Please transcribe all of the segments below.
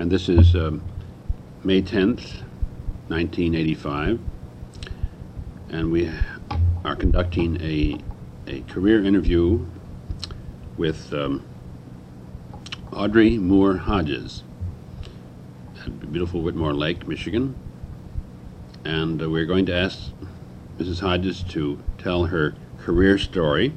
and this is May 10th, 1985, and we are conducting a career interview with Audrey Moore Hodges at beautiful Whitmore Lake, Michigan. And we're going to ask Mrs. Hodges to tell her career story,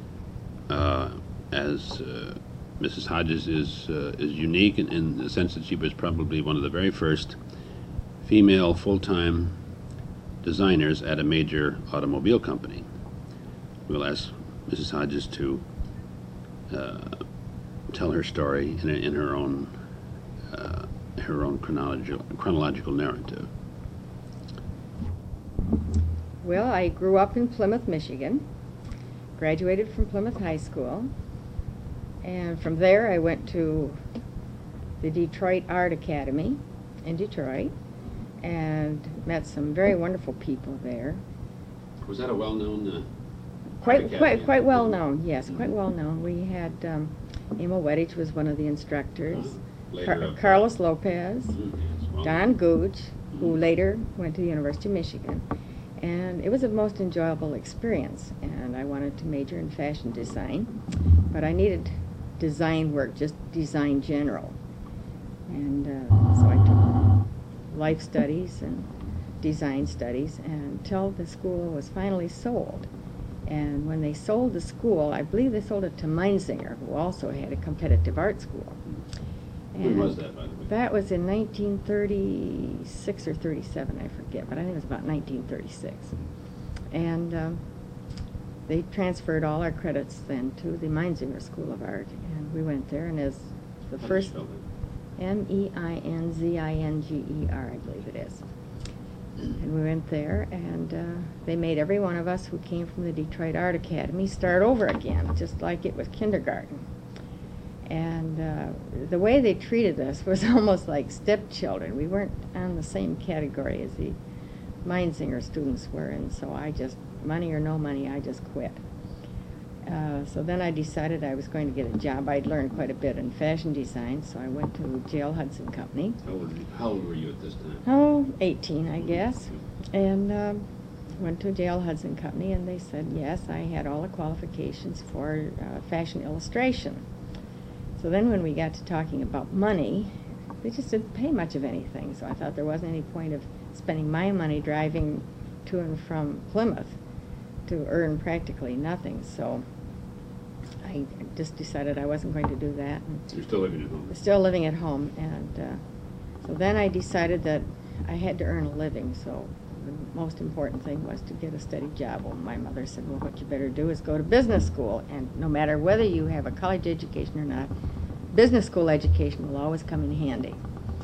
as Mrs. Hodges is unique in the sense that she was probably one of the very first female full-time designers at a major automobile company. We'll ask Mrs. Hodges to tell her story in her own chronological narrative. Well, I grew up in Plymouth, Michigan, graduated from Plymouth High School, and from there I went to the Detroit Art Academy in Detroit and met some very wonderful people there. Was that a well-known Quite well known, yes, quite well known. We had Emil Weddich was one of the instructors, Carlos Lopez, Don Gooch, who later went to the University of Michigan. And it was a most enjoyable experience, and I wanted to major in fashion design, but I needed design work, just design general. And so I took life studies and design studies until the school was finally sold. And when they sold the school, I believe they sold it to Meinzinger, who also had a competitive art school. When was that, by the way? That was in 1936 or 37, I forget, but I think it was about 1936. And they transferred all our credits then to the Meinzinger School of Art, and we went there, and as the first Meinzinger, I believe it is. And we went there, and they made every one of us who came from the Detroit Art Academy start over again, just like it was kindergarten. And the way they treated us was almost like stepchildren. We weren't on the same category as the Meinzinger students were, and so I just, money or no money, I just quit. So then I decided I was going to get a job. I'd learned quite a bit in fashion design, so I went to J.L. Hudson Company. How old were you at this time? Oh, 18, I guess. And went to J.L. Hudson Company, and they said, yes, I had all the qualifications for fashion illustration. So then when we got to talking about money, they just didn't pay much of anything, so I thought there wasn't any point of spending my money driving to and from Plymouth to earn practically nothing. So I just decided I wasn't going to do that. And you're still living at home? Still living at home, and so then I decided that I had to earn a living, so the most important thing was to get a steady job. Well, my mother said, well, what you better do is go to business school, and no matter whether you have a college education or not, business school education will always come in handy.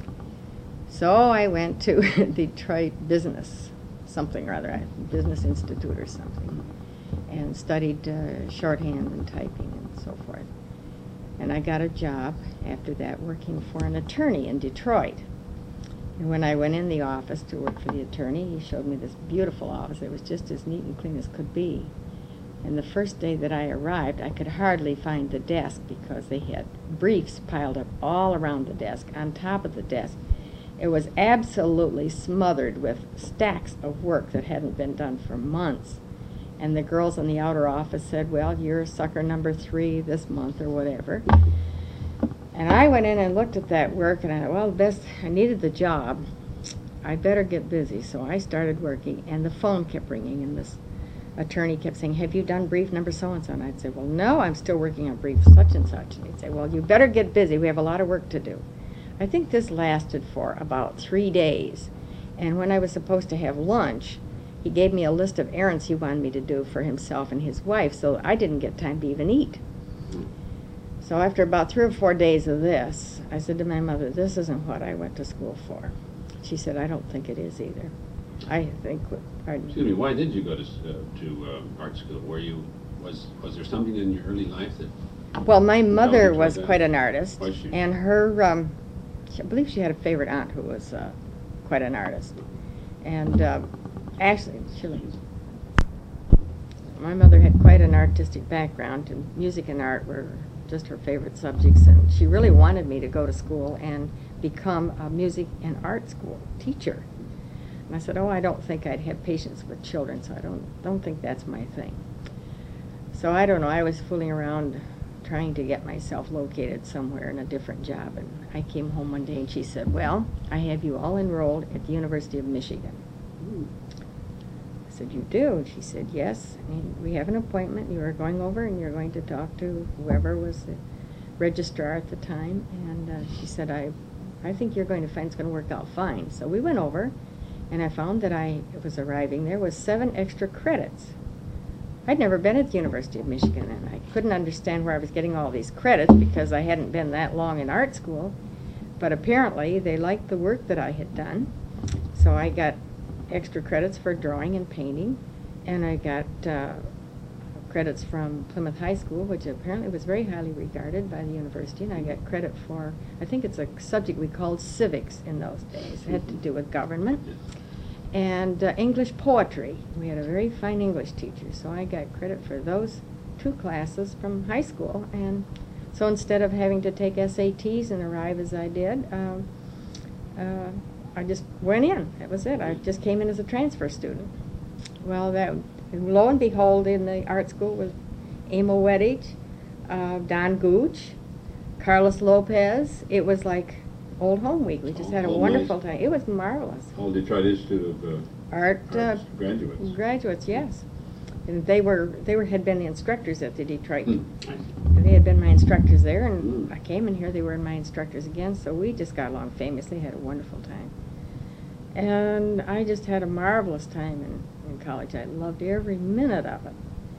So I went to Detroit Business, something or other, Business Institute or something, and studied shorthand and typing and so forth. And I got a job after that working for an attorney in Detroit. And when I went in the office to work for the attorney, he showed me this beautiful office. It was just as neat and clean as could be. And the first day that I arrived, I could hardly find the desk because they had briefs piled up all around the desk, on top of the desk. It was absolutely smothered with stacks of work that hadn't been done for months. And the girls in the outer office said, well, you're sucker number 3 this month or whatever. And I went in and looked at that work, and I thought, well, I needed the job. I better get busy. So I started working, and the phone kept ringing, and this attorney kept saying, have you done brief number so-and-so? And I'd say, well, no, I'm still working on brief such and such. And he'd say, well, you better get busy. We have a lot of work to do. I think this lasted for about 3 days. And when I was supposed to have lunch, he gave me a list of errands he wanted me to do for himself and his wife, so I didn't get time to even eat. So after about 3 or 4 days of this, I said to my mother, this isn't what I went to school for. She said, I don't think it is either. I think... Excuse me, why did you go to art school? Was there something in your early life that... Well, my mother was quite an artist. Was she? And her, I believe she had a favorite aunt who was quite an artist. And actually, my mother had quite an artistic background, and music and art were just her favorite subjects, and she really wanted me to go to school and become a music and art school teacher. And I said, oh, I don't think I'd have patience with children, so I don't think that's my thing. So I don't know, I was fooling around trying to get myself located somewhere in a different job, and I came home one day and she said, well, I have you all enrolled at the University of Michigan. I said, you do? And she said, yes, and we have an appointment. You are going over and you're going to talk to whoever was the registrar at the time, and she said, I think you're going to find it's going to work out fine. So we went over, and I found that I was arriving there with 7 extra credits. I'd never been at the University of Michigan, and I couldn't understand where I was getting all these credits because I hadn't been that long in art school. But apparently they liked the work that I had done, so I got extra credits for drawing and painting, and I got credits from Plymouth High School, which apparently was very highly regarded by the university, and I got credit for, I think it's a subject we called civics in those days. It had to do with government. And English poetry. We had a very fine English teacher, so I got credit for those 2 classes from high school. And so instead of having to take SATs and arrive as I did, I just went in. That was it. I just came in as a transfer student. Well, lo and behold, in the art school was Emil Weddich, Don Gooch, Carlos Lopez. It was like Old Home Week. We just had a wonderful time. It was marvelous. All Detroit Institute of Art graduates. Graduates, yes. And they had been the instructors at the Detroit. They had been my instructors there, and I came in here. They were my instructors again, so we just got along famously. Had a wonderful time, and I just had a marvelous time in college. I loved every minute of it.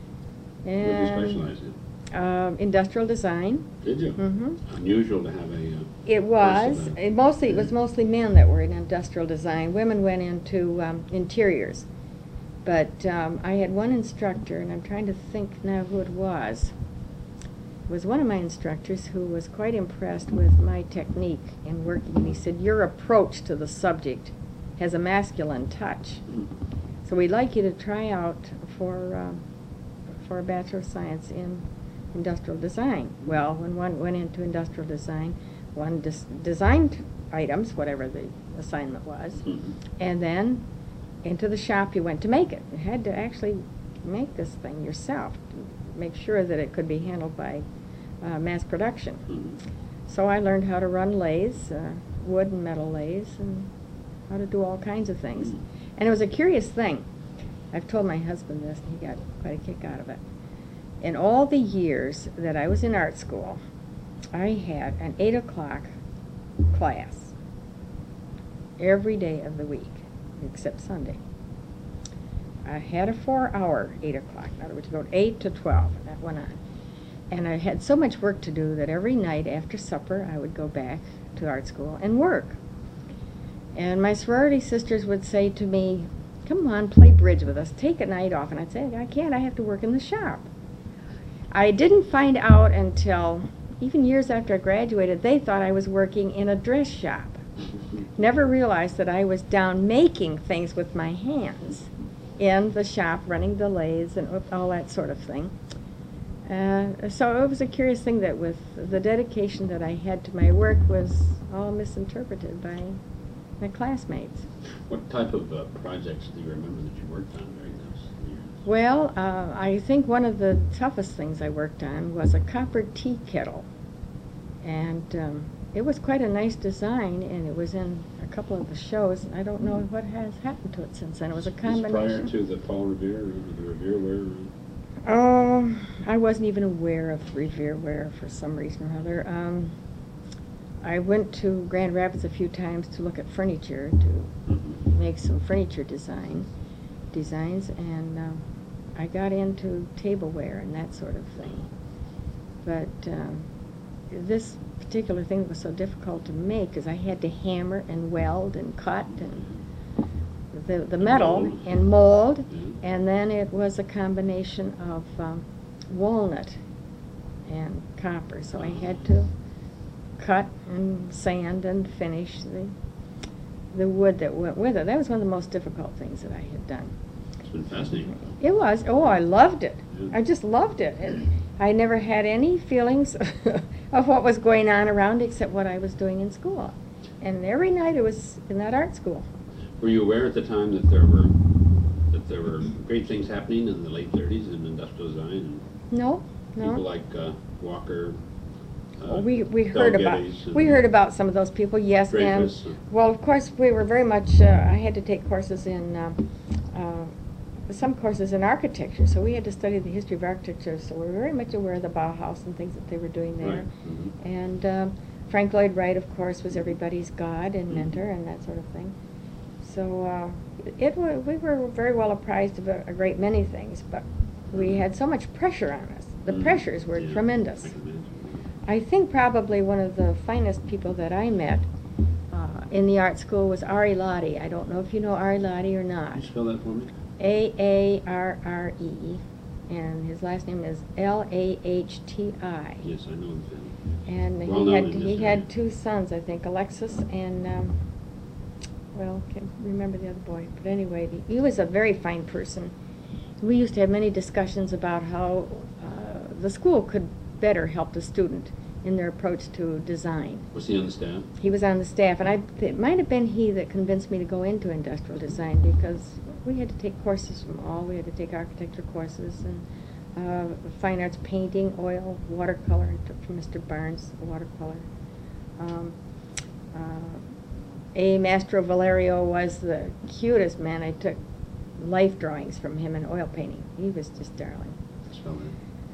And What did you specialize in? Industrial design. Did you? Mm-hmm. Unusual to have a. It was. person It was mostly men that were in industrial design. Women went into interiors. But I had one instructor, and I'm trying to think now who it was. It was one of my instructors who was quite impressed with my technique in working. And he said, your approach to the subject has a masculine touch. So we'd like you to try out for a Bachelor of Science in Industrial Design. Well, when one went into industrial design, one designed items, whatever the assignment was, and then into the shop you went to make it. You had to actually make this thing yourself to make sure that it could be handled by mass production. So I learned how to run lathes, wood and metal lathes, and how to do all kinds of things. And it was a curious thing. I've told my husband this, and he got quite a kick out of it. In all the years that I was in art school, I had an 8 o'clock class every day of the week, except Sunday. I had a 4-hour 8 o'clock. In other words, you go 8 to 12, and that went on. And I had so much work to do that every night after supper, I would go back to art school and work. And my sorority sisters would say to me, come on, play bridge with us, take a night off. And I'd say, I can't, I have to work in the shop. I didn't find out until even years after I graduated, they thought I was working in a dress shop. Never realized that I was down making things with my hands in the shop, running the lathes and all that sort of thing. So it was a curious thing that with the dedication that I had to my work was all misinterpreted by my classmates. What type of projects do you remember that you worked on during those years? Well, I think one of the toughest things I worked on was a copper tea kettle. And it was quite a nice design, and it was in a couple of the shows. I don't know what has happened to it since then. It was a combination. Prior to the Paul Revere, the Revere Ware? Oh, I wasn't even aware of Revere Ware for some reason or other. I went to Grand Rapids a few times to look at furniture, to make some furniture designs, and I got into tableware and that sort of thing. But this particular thing was so difficult to make because I had to hammer and weld and cut and the metal and mold, and then it was a combination of walnut and copper, so I had to cut and sand and finish the wood that went with it. That was one of the most difficult things that I had done. It's been fascinating. It was. Oh, I loved it. Yeah. I just loved it. And I never had any feelings of what was going on around except what I was doing in school. And every night it was in that art school. Were you aware at the time that there were great things happening in the late 30s in industrial design No, and people no. like Walker? We Del Geddes and heard about some of those people, yes. Dreyfus, And well, of course, we were very much. I had to take courses in some courses in architecture, so we had to study the history of architecture. So we were very much aware of the Bauhaus and things that they were doing there. Right. Mhm. And Frank Lloyd Wright, of course, was everybody's god and Mhm. mentor and that sort of thing. So we were very well apprised of a great many things, but we had so much pressure on us. The Mm. pressures were Yeah, tremendous. I can imagine. I think probably one of the finest people that I met in the art school was Ari Lottie. I don't know if you know Ari Lottie or Can not. you spell that for me? Aarre, and his last name is Lahti. Yes, I know the family. And Well he known had in this he area. had two sons, I think, Alexis and well, can't remember the other boy. But anyway, he was a very fine person. We used to have many discussions about how the school could better help the student in their approach to design. Was he on the staff? He was on the staff, and it might have been he that convinced me to go into industrial design because we had to take courses from all. We had to take architecture courses and fine arts painting, oil, watercolor. I took from Mr. Barnes, watercolor. A. Mastro Valerio was the cutest man. I took life drawings from him and oil painting. He was just darling. Spell that.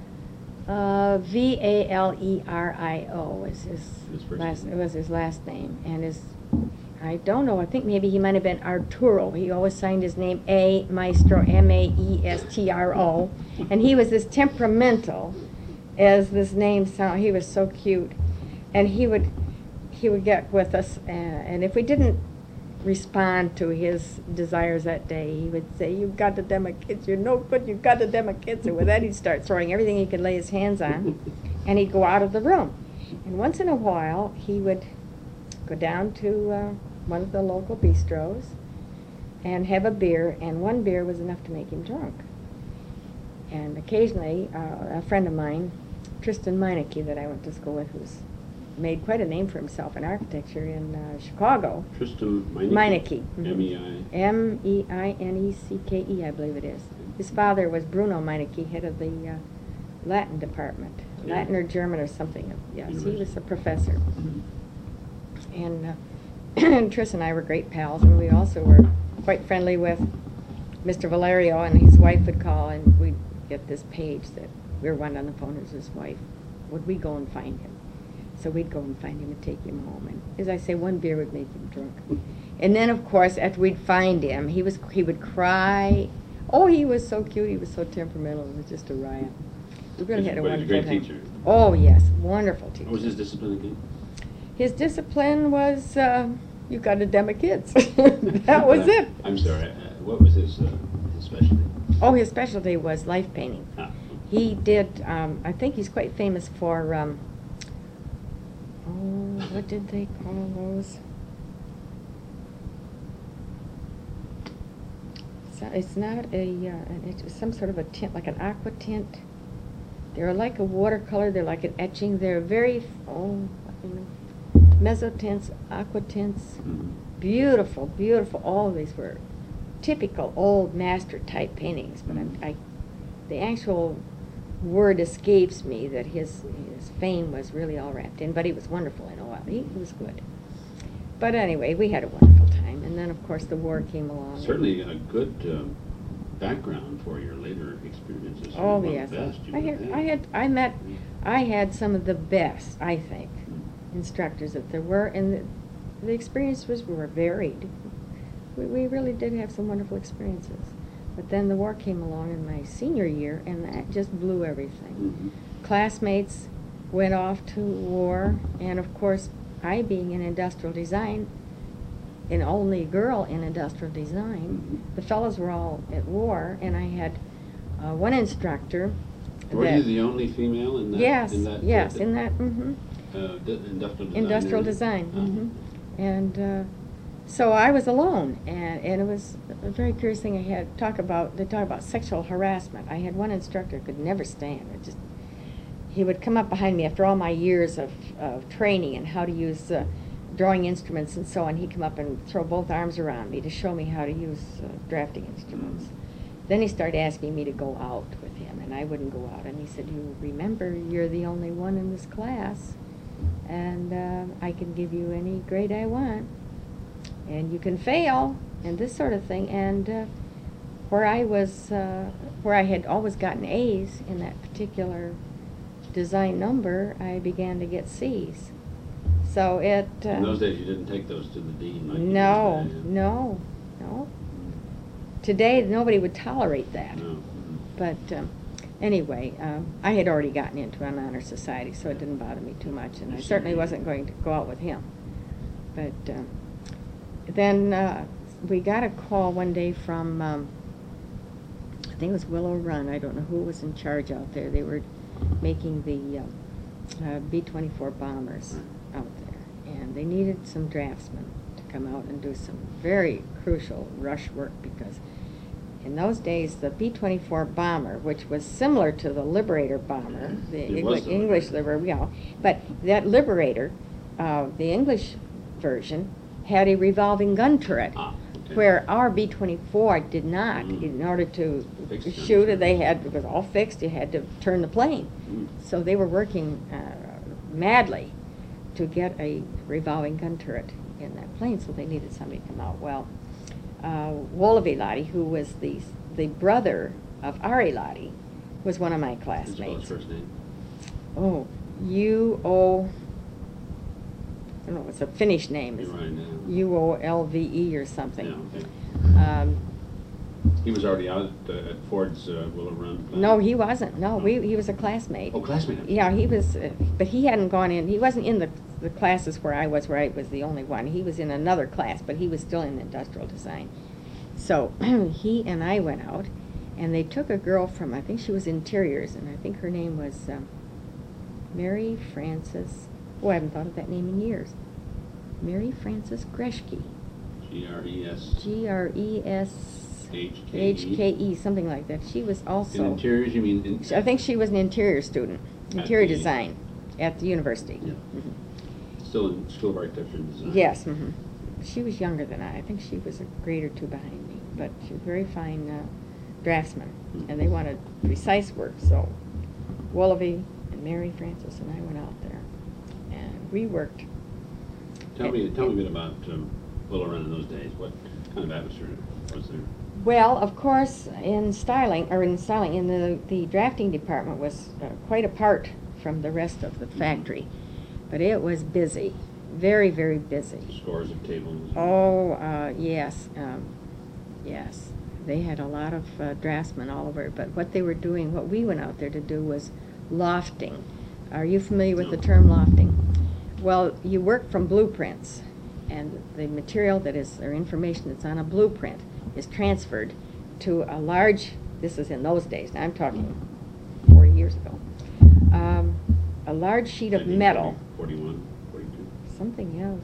Valerio was His first last. name. It was his last name, and I don't know. I think maybe he might have been Arturo. He always signed his name A Maestro, Maestro, and he was as temperamental as this name sound. He was so cute, and he would get with us, and if we didn't respond to his desires that day, he would say, "You got the demo kids, you're no good, you got the demo kids." And with that, he'd start throwing everything he could lay his hands on, and he'd go out of the room. And once in a while, he would go down to one of the local bistros and have a beer, and one beer was enough to make him drunk. And occasionally, a friend of mine, Tristan Meineke, that I went to school with, who's made quite a name for himself in architecture in Chicago. Tristan Meineke? Meineke. Mhm. M-E-I? Meineke, I believe it is. His father was Bruno Meineke, head of the Latin department. Yeah. Latin or German or something. Yes, he University. was a professor. Mhm. And Tris and I were great pals, and we also were quite friendly with Mr. Valerio, and his wife would call, and we'd get this page that we were one on the phone as his wife. Would we go and find him? So we'd go and find him and take him home. And as I say, one beer would make him drunk. And then, of course, after we'd find him, he would cry. Oh, he was so cute. He was so temperamental. It was just a riot. We really had a But he's a wonderful great time. teacher. Oh, yes, wonderful teacher. What was his discipline again? His discipline was, you got to demo kids. That was it. I'm sorry. What was his specialty? Oh, his specialty was life painting. Ah, He did, I think he's quite famous for, what did they call those? It's not it's some sort of a tint, like an aqua tint. They're like a watercolor, they're like an etching. They're very, mezzotints, aqua tints. mhm. Beautiful, beautiful. All of these were typical old master type paintings, but the actual word escapes me that his fame was really all wrapped in, but he was wonderful in oil. He was good. But anyway, we had a wonderful time, and then of course the war came along. Certainly a good background for your later experiences. Oh One of yes, the best you would have had. I had some of the best, I think, Mm. instructors that there were, and the experiences were varied. We really did have some wonderful experiences. But then the war came along in my senior year, and that just blew everything. Mhm. Classmates went off to war, and of course, I being in industrial design, an only girl in industrial design, Mhm. the fellows were all at war, and I had one instructor. Were that- you the only female in that? Yes, in that, yes, in that, industrial design? industrial area? design. Ah. And So I was alone, and it was a very curious thing. They talk about sexual harassment. I had one instructor could never stand it. Just he would come up behind me after all my years of training and how to use drawing instruments and so on. He'd come up and throw both arms around me to show me how to use drafting instruments. Then he started asking me to go out with him, and I wouldn't go out. And he said, "You remember, you're the only one in this class, and I can give you any grade I want. And you can fail," and this sort of thing. And where I had always gotten A's in that particular design number, I began to get C's. So it... In those days, you didn't take those to the dean like you do No, today, yeah. no, no. Today, nobody would tolerate that. No. But anyway, I had already gotten into an honor society, so it didn't bother me too much, and I certainly wasn't going to go out with him. But then we got a call one day from, I think it was Willow Run. I don't know who was in charge out there. They were making the B-24 bombers out there, and they needed some draftsmen to come out and do some very crucial rush work, because in those days the B-24 bomber, which was similar to the Liberator bomber, the It was the English Liberator, yeah, but that Liberator, the English version, had a revolving gun turret, Okay. where our B-24 did not. In order to Fixed gun shoot it, turret. it was all fixed. You had to turn the plane. So they were working madly to get a revolving gun turret in that plane, so they needed somebody to come out. Well, Wolove Lottie, who was the brother of Ari Lottie, was one of my Can you spell his classmates. first name? Oh, U-O, I don't know, it's a Finnish name. You're right now. U-O-L-V-E or something. Yeah, okay. Um, He was already out at Ford's Willow Run plant? no, he wasn't. No, he was a classmate. Oh, classmate. Yeah, he was, but he hadn't gone in. He wasn't in the classes where I was the only one. He was in another class, but he was still in industrial design. So he and I went out, and they took a girl from, I think she was interiors, and I think her name was Mary Frances. Oh, I haven't thought of that name in years. Mary Frances Greshke. G-R-E-S. G-R-E-S. H-K-E. H-K-E, something like that. She was also... In interiors, you mean? In, I think she was an interior student, At interior the- design, at the university. Yeah. Mhm. Still in School of Architecture and Design? Yes. She was younger than I. I think she was a grade or two behind me, but she was a very fine draftsman, and they wanted precise work. So Wolove and Mary Frances and I went out there, and we worked. Tell me a bit about Willow Run in those days. What kind of atmosphere was there? Well, of course, in the drafting department was quite apart from the rest of the factory, but it was busy, very, very busy. Scores of tables? Oh, yes, yes. They had a lot of draftsmen all over, but what they were doing, what we went out there to do was lofting. Are you familiar with the term lofting? Well, you work from blueprints, and the material that is, or information that's on a blueprint is transferred to a large, this is in those days, now I'm talking 40 years ago, a large sheet of metal, 41, 42? something else,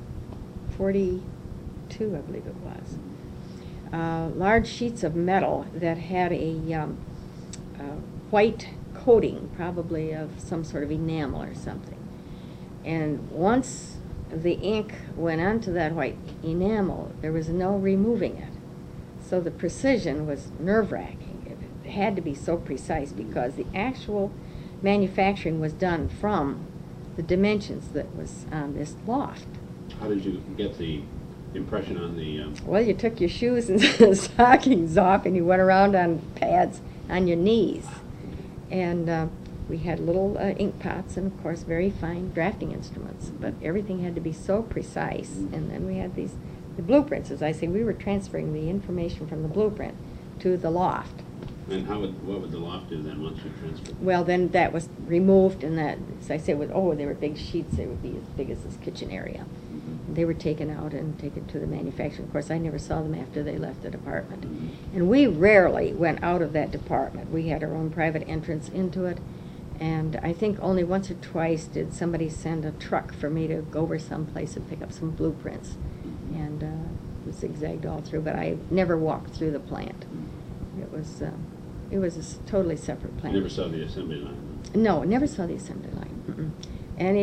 42 I believe it was. Large sheets of metal that had a white coating, probably of some sort of enamel or something. And once the ink went onto that white enamel, there was no removing it. So the precision was nerve-wracking. It had to be so precise because the actual manufacturing was done from the dimensions that was on this loft. How did you get the impression on the... Well, you took your shoes and stockings off and you went around on pads on your knees. And we had little ink pots and, of course, very fine drafting instruments. But everything had to be so precise. And then we had the blueprints. As I say, we were transferring the information from the blueprint to the loft. And what would the loft do then once you transferred? Well, then that was removed, and that, as I said, they were big sheets. They would be as big as this kitchen area. They were taken out and taken to the manufacturing. Of course, I never saw them after they left the department. And we rarely went out of that department. We had our own private entrance into it. And I think only once or twice did somebody send a truck for me to go over someplace and pick up some blueprints. and zigzagged all through, but I never walked through the plant. It was a totally separate You plant. never saw the assembly line? No, never saw the assembly line. And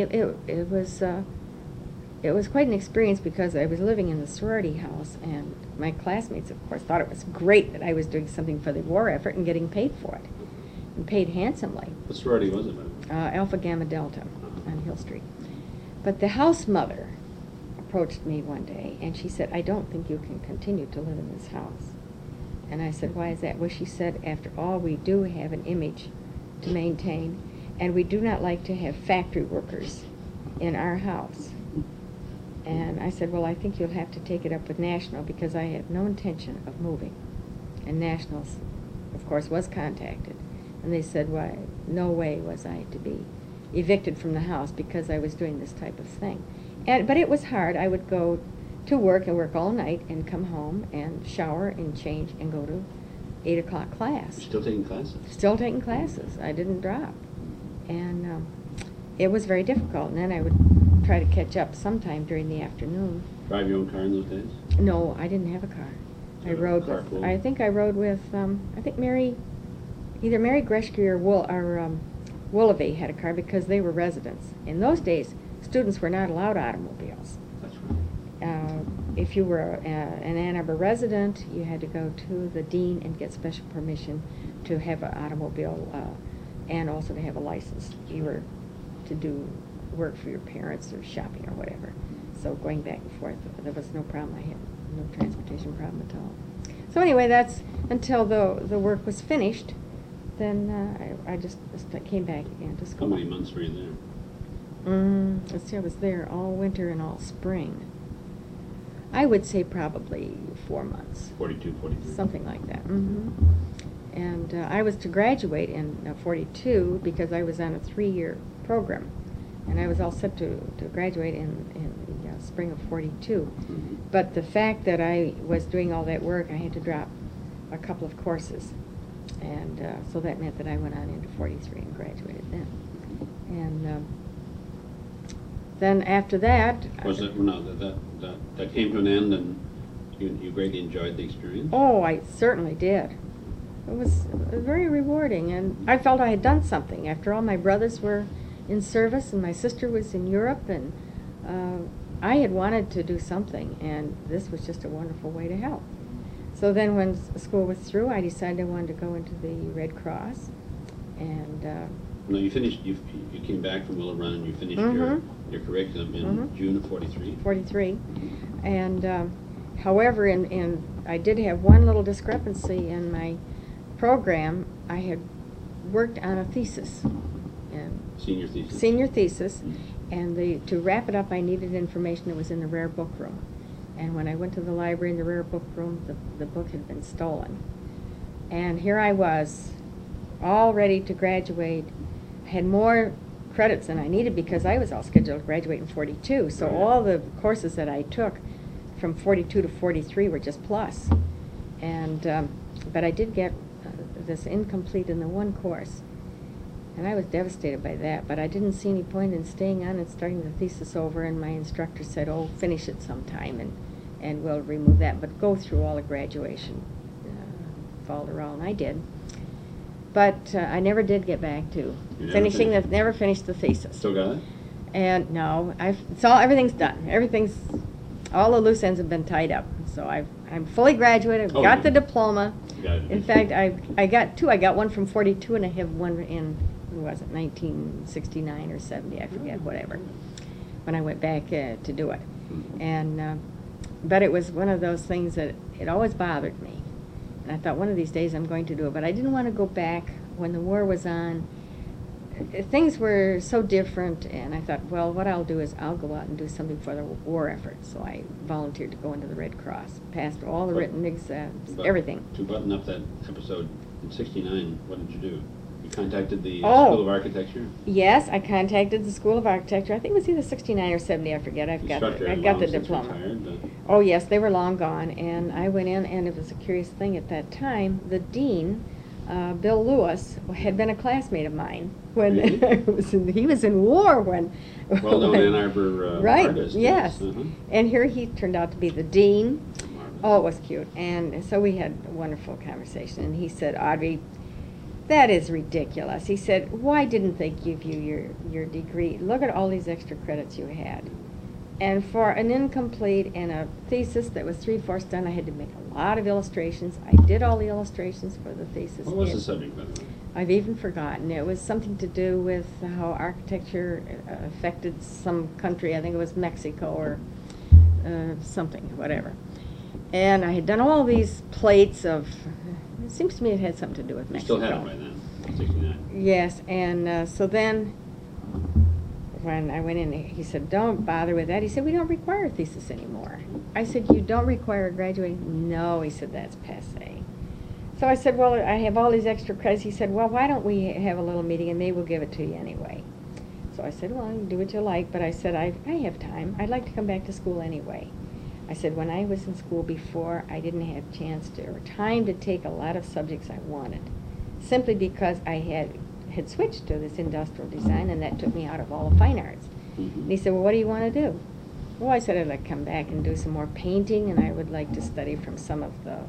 it was quite an experience because I was living in the sorority house, and my classmates, of course, thought it was great that I was doing something for the war effort and getting paid for it, and paid handsomely. What sorority was it? Alpha Gamma Delta on Hill Street. But the house mother approached me one day, and she said, "I don't think you can continue to live in this house." And I said, "Why is that?" Well, she said, "After all, we do have an image to maintain, and we do not like to have factory workers in our house." And I said, "Well, I think you'll have to take it up with National, because I have no intention of moving." And National, of course, was contacted. And they said, "Why, no way was I to be evicted from the house because I was doing this type of thing." But it was hard. I would go to work and work all night and come home and shower and change and go to 8 o'clock class. You're still taking classes? Still taking classes. I didn't drop. And it was very difficult. And then I would try to catch up sometime during the afternoon. Drive your own car in those days? No, I didn't have a car. I rode with, Carpool? I think I rode with, I think either Mary Greshke or Willoughby had a car because they were residents. In those days, students were not allowed automobiles. That's right. If you were an Ann Arbor resident, you had to go to the dean and get special permission to have an automobile and also to have a license. You were to do work for your parents or shopping or whatever. So going back and forth, there was no problem. I had no transportation problem at all. So anyway, that's until the work was finished. Then I just came back again to How school. many months were you there? Let's see, I was there all winter and all spring. I would say probably 4 months. 42, 43? Something like that. And I was to graduate in 42 because I was on a 3-year program. And I was all set to graduate in the spring of 42. Mhm. But the fact that I was doing all that work, I had to drop a couple of courses. And so that meant that I went on into 43 and graduated then. And then after that... Was it, no, that came to an end and you greatly enjoyed the experience? Oh, I certainly did. It was very rewarding, and I felt I had done something. After all, my brothers were in service, and my sister was in Europe, and I had wanted to do something, and this was just a wonderful way to help. So then when school was through, I decided I wanted to go into the Red Cross, and... No, you finished, you came back from Willow Run and you finished your curriculum in June of 43? 43. And however, I did have one little discrepancy in my program. I had worked on a thesis. Senior thesis? Senior thesis. And to wrap it up, I needed information that was in the rare book room. And when I went to the library in the rare book room, the book had been stolen. And here I was, all ready to graduate. I had more credits than I needed because I was all scheduled to graduate in 42. So Right. all the courses that I took from 42 to 43 were just plus. And but I did get this incomplete in the one course. And I was devastated by that, but I didn't see any point in staying on and starting the thesis over, and my instructor said, "Oh, finish it sometime, and we'll remove that, but go through all the graduation folderol," and I did. But I never did get back to You never finishing, finished? never finished the thesis. Still got it? And no, everything's done. All the loose ends have been tied up. So I'm fully graduated, I've Oh, got you- the diploma. You got it. In fact, I got two. I got one from 42, and I have one in, what was it, 1969 or 70, I forget, whatever, when I went back to do it. Mhm. And but it was one of those things that it always bothered me. And I thought one of these days I'm going to do it, but I didn't want to go back when the war was on. Things were so different, and I thought, well, what I'll do is I'll go out and do something for the war effort. So I volunteered to go into the Red Cross, passed all the written exams, But everything. To button up that episode in 69, what did you do? You contacted the Oh. School of Architecture? Yes, I contacted the School of Architecture. I think it was either 69 or 70, I forget. I've got Instructor the has long since diploma. retired, but Oh, yes, they were long gone, and I went in, and it was a curious thing at that time. The dean Bill Lewis had been a classmate of mine when Really? he was in war when. Well-known when- Ann Arbor right, artist. yes. Uh-huh. And here he turned out to be the dean. Marvelous. Oh, it was cute. And so we had a wonderful conversation. And he said, Audrey, that is ridiculous. He said, why didn't they give you your degree? Look at all these extra credits you had. And for an incomplete and a thesis that was 3/4 done, I had to make a lot of illustrations. I did all the illustrations for the thesis. What was It- the subject, by the way? I've even forgotten. It was something to do with how architecture affected some country. I think it was Mexico or something, whatever. And I had done all these plates of, it seems to me it had something to do with You Mexico. still had it by then, 69. Yes, and so then when I went in, he said, don't bother with that. He said, we don't require a thesis anymore. I said, you don't require a graduating? No, he said, that's passé. So I said, well, I have all these extra credits. He said, well, why don't we have a little meeting and maybe we'll give it to you anyway. So I said, well, do what you like, but I said, I have time. I'd like to come back to school anyway. I said, when I was in school before, I didn't have a chance to, or time to take a lot of subjects I wanted, simply because I had switched to this industrial design, and that took me out of all the fine arts. Mhm. And he said, well, what do you want to do? Well, I said, I'd like to come back and do some more painting, and I would like to study from some of the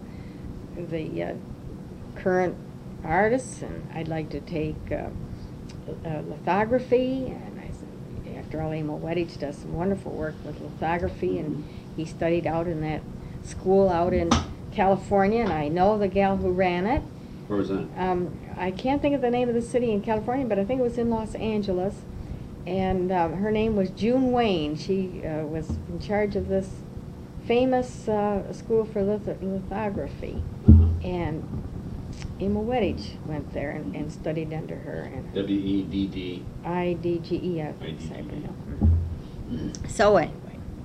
current artists, and I'd like to take lithography. And I said, after all, Emil Wettich does some wonderful work with lithography, and he studied out in that school out in California, and I know the gal who ran it. Where was that? I can't think of the name of the city in California, but I think it was in Los Angeles. And her name was June Wayne. She was in charge of this famous school for lithography. Uh-huh. And Emil Wettich went there and studied under her. And W-E-D-D. IDGE. IDGE. So anyway,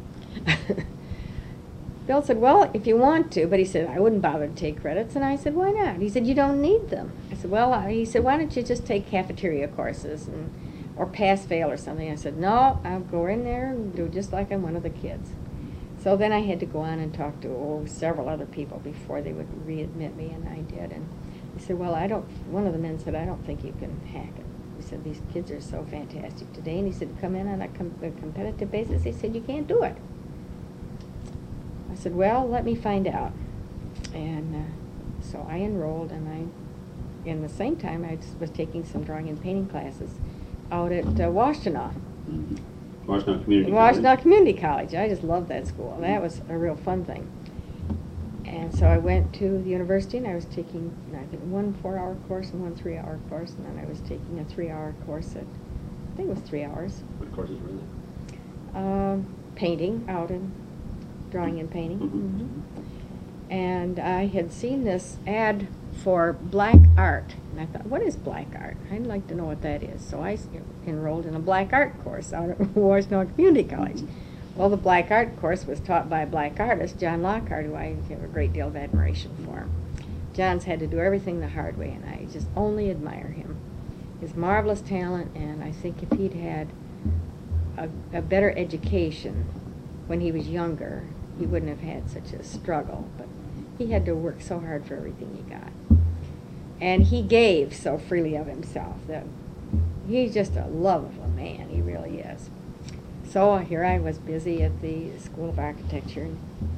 Bill said, well, if you want to, but he said, I wouldn't bother to take credits. And I said, why not? He said, you don't need them. I said, well, he said, why don't you just take cafeteria courses or pass-fail or something? I said, no, I'll go in there and do just like I'm one of the kids. So then I had to go on and talk to several other people before they would readmit me, and I did. And he said, well, one of the men said, I don't think you can hack it. He said, these kids are so fantastic today. And he said, come in on a competitive basis. He said, you can't do it. I said, well, let me find out. And so I enrolled, and in the same time, I was taking some drawing and painting classes out at Washtenaw. Mm-hmm. Washtenaw Community Washtenaw College. Community College. I just loved that school. That was a real fun thing. And so I went to the university, and I was taking, I think, one 4-hour course and one 3-hour course, and then I was taking a 3-hour course at, I think it was 3 hours, What courses were they? painting out in drawing and painting. Mhm. And I had seen this ad for black art, and I thought, what is black art? I'd like to know what that is. So I enrolled in a black art course out at Washtenaw Community College. Well, the black art course was taught by a black artist, John Lockhart, who I have a great deal of admiration for. John's had to do everything the hard way, and I just only admire him. His marvelous talent, and I think if he'd had a better education when he was younger, he wouldn't have had such a struggle. But he had to work so hard for everything he got. And he gave so freely of himself that he's just a love of a man, he really is. So here I was busy at the School of Architecture,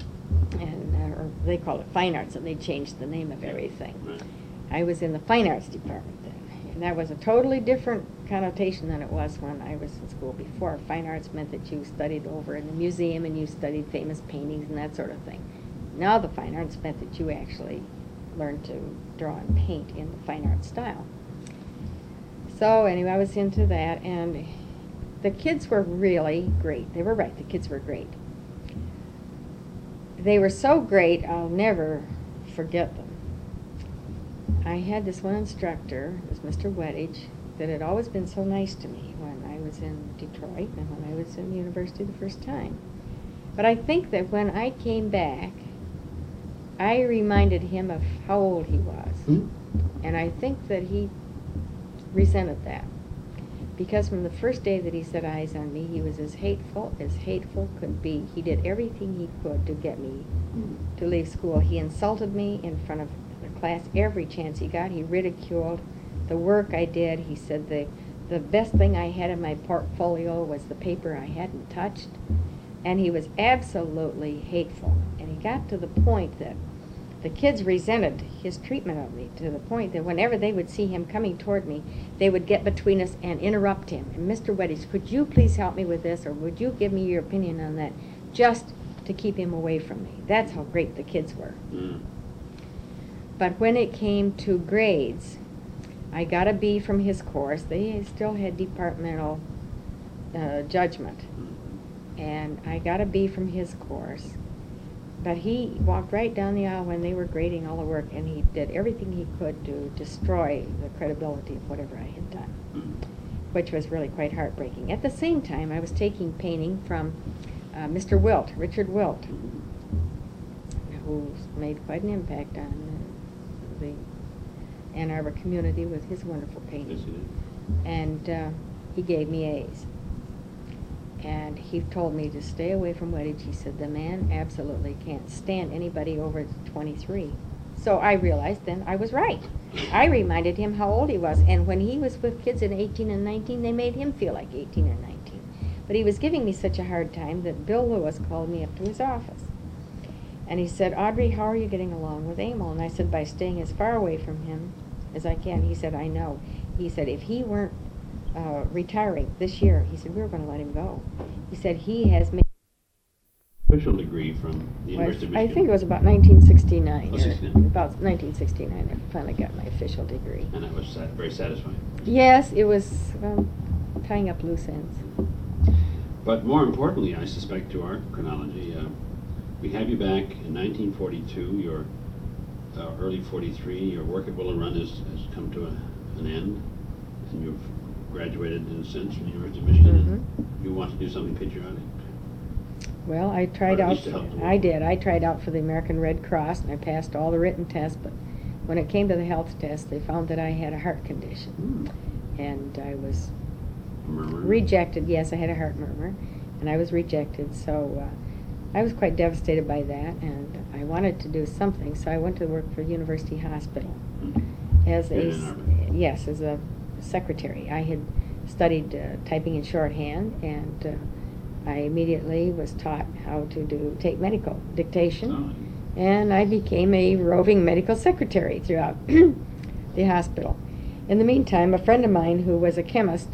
and or they call it Fine Arts, and they changed the name of everything. Right. I was in the Fine Arts department then, and that was a totally different connotation than it was when I was in school before. Fine Arts meant that you studied over in the museum and you studied famous paintings and that sort of thing. Now the Fine Arts meant that you actually learned to draw and paint in the fine art style. So anyway, I was into that, and the kids were really great. They were right, the kids were great. They were so great, I'll never forget them. I had this one instructor, it was Mr. Wettich, that had always been so nice to me when I was in Detroit and when I was in university the first time. But I think that when I came back, I reminded him of how old he was. And I think that he resented that. Because from the first day that he set eyes on me, he was as hateful could be. He did everything he could to get me to leave school. He insulted me in front of the class every chance he got. He ridiculed the work I did. He said the best thing I had in my portfolio was the paper I hadn't touched. And he was absolutely hateful. And he got to the point that the kids resented his treatment of me, to the point that whenever they would see him coming toward me, they would get between us and interrupt him. And Mr. Weddich, could you please help me with this, or would you give me your opinion on that, just to keep him away from me? That's how great the kids were. Mm. But when it came to grades, I got a B from his course. They still had departmental judgment. And I got a B from his course. But he walked right down the aisle when they were grading all the work, and he did everything he could to destroy the credibility of whatever I had done, which was really quite heartbreaking. At the same time, I was taking painting from Mr. Wilt, Richard Wilt, who's made quite an impact on the Ann Arbor community with his wonderful painting. Yes, he did. And he gave me A's. And he told me to stay away from Weddich. He said, the man absolutely can't stand anybody over 23. So I realized then I was right. I reminded him how old he was. And when he was with kids at 18 and 19, they made him feel like 18 or 19. But he was giving me such a hard time that Bill Lewis called me up to his office. And he said, Audrey, how are you getting along with Emil? And I said, by staying as far away from him as I can. He said, I know. He said, if he weren't retiring this year, he said, we were going to let him go. He said, he has made... Official degree from the University of I Michigan. think it was about 1969. Oh, or 69. about 1969, I finally got my official degree. And that was very satisfying. Yes, it was tying up loose ends. But more importantly, I suspect, to our chronology, we have you back in 1942, your early 43, your work at Willow Run has come to an end, and you've graduated in a sense from the University of Michigan, and you want to do something patriotic. Well, I tried Or at out. least to help the I world. did. I tried out for the American Red Cross, and I passed all the written tests. But when it came to the health test, they found that I had a heart condition, and I was Murmur. rejected. Yes, I had a heart murmur, and I was rejected. So I was quite devastated by that, and I wanted to do something. So I went to work for University Hospital as Here a in Ann Arbor. yes, as a secretary. I had studied typing in shorthand, and I immediately was taught how to take medical dictation, and I became a roving medical secretary throughout the hospital. In the meantime, a friend of mine who was a chemist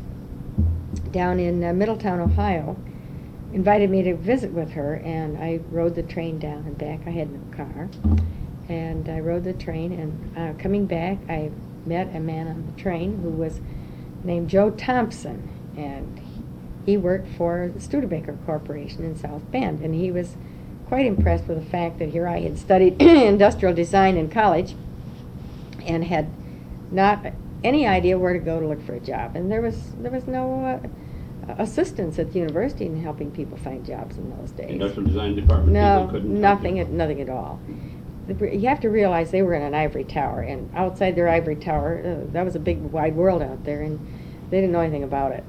down in Middletown, Ohio, invited me to visit with her, and I rode the train down and back. I had no car, and I rode the train, and coming back, I met a man on the train who was named Joe Thompson, and he worked for the Studebaker Corporation in South Bend, and he was quite impressed with the fact that here I had studied industrial design in college and had not any idea where to go to look for a job, and there was no assistance at the university in helping people find jobs in those days. Industrial design department. No, people couldn't help you. nothing at all. You have to realize they were in an ivory tower, and outside their ivory tower, that was a big wide world out there, and they didn't know anything about it.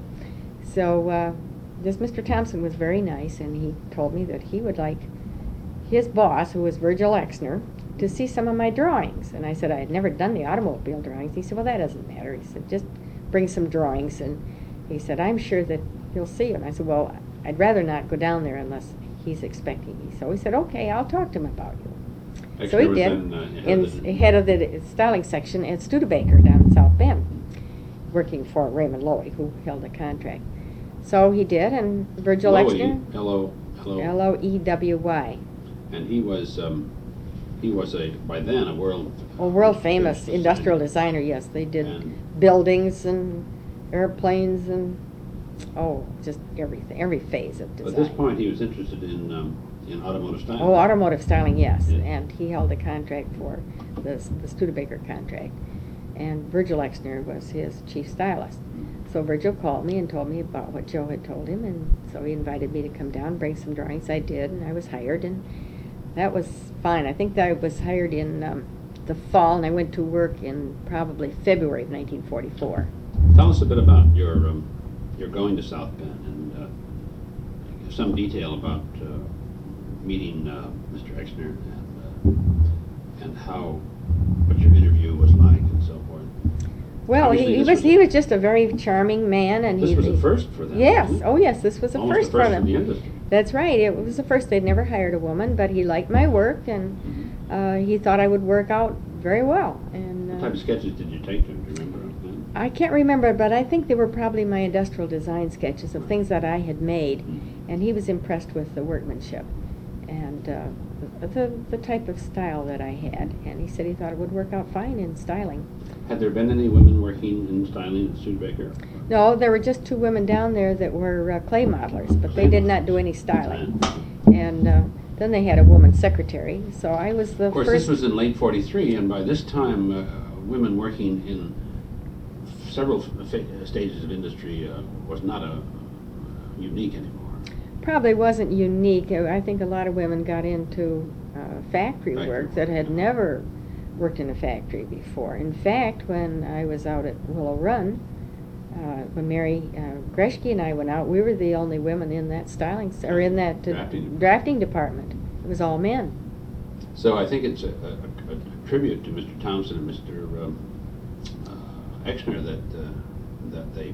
So this Mr. Thompson was very nice, and he told me that he would like his boss, who was Virgil Exner, to see some of my drawings. And I said I had never done the automobile drawings. He said, well, that doesn't matter. He said, just bring some drawings. And he said, I'm sure that he'll see you. And I said, well, I'd rather not go down there unless he's expecting me. So he said, okay, I'll talk to him about you. So he was did, then, head of the styling section at Studebaker down in South Bend, working for Raymond Loewy, who held a contract. So he did, and Virgil Exner, Loewy, L-O-E-W-Y. And he was by then a world Famous industrial designer, yes. They did And- buildings and airplanes and, just everything, every phase of design. At this point, he was interested in automotive styling. Oh, automotive styling, yes. Yeah. And he held a contract for the Studebaker contract. And Virgil Exner was his chief stylist. So Virgil called me and told me about what Joe had told him, and so he invited me to come down and bring some drawings. I did, and I was hired, and that was fine. I think that I was hired in the fall, and I went to work in probably February of 1944. Tell us a bit about your going to South Bend, and give some detail about meeting Mr. Exner and how what your interview was like and so forth. Well, Obviously, he this he was just a very charming man, and This he was a first for them. Yes, wasn't it? oh yes, this was a Almost first the for first in them. the industry. That's right. It was the first. They'd never hired a woman, but he liked my work, and he thought I would work out very well. And What type of sketches did you take to him? Do you remember? I can't remember, but I think they were probably my industrial design sketches of things that I had made, and he was impressed with the workmanship and the type of style that I had, and he said he thought it would work out fine in styling. Had there been any women working in styling at Studebaker? No, there were just two women down there that were clay modelers, but they did not do any styling. And then they had a woman secretary, so I was the Of course, first. this was in late '43, and by this time, women working in several stages of industry was not unique anymore. Probably wasn't unique. I think a lot of women got into factory work that had never worked in a factory before. In fact, when I was out at Willow Run, when Mary Greshke and I went out, we were the only women in that styling or in that drafting department. It was all men. So I think it's a tribute to Mr. Thompson and Mr. Exner that they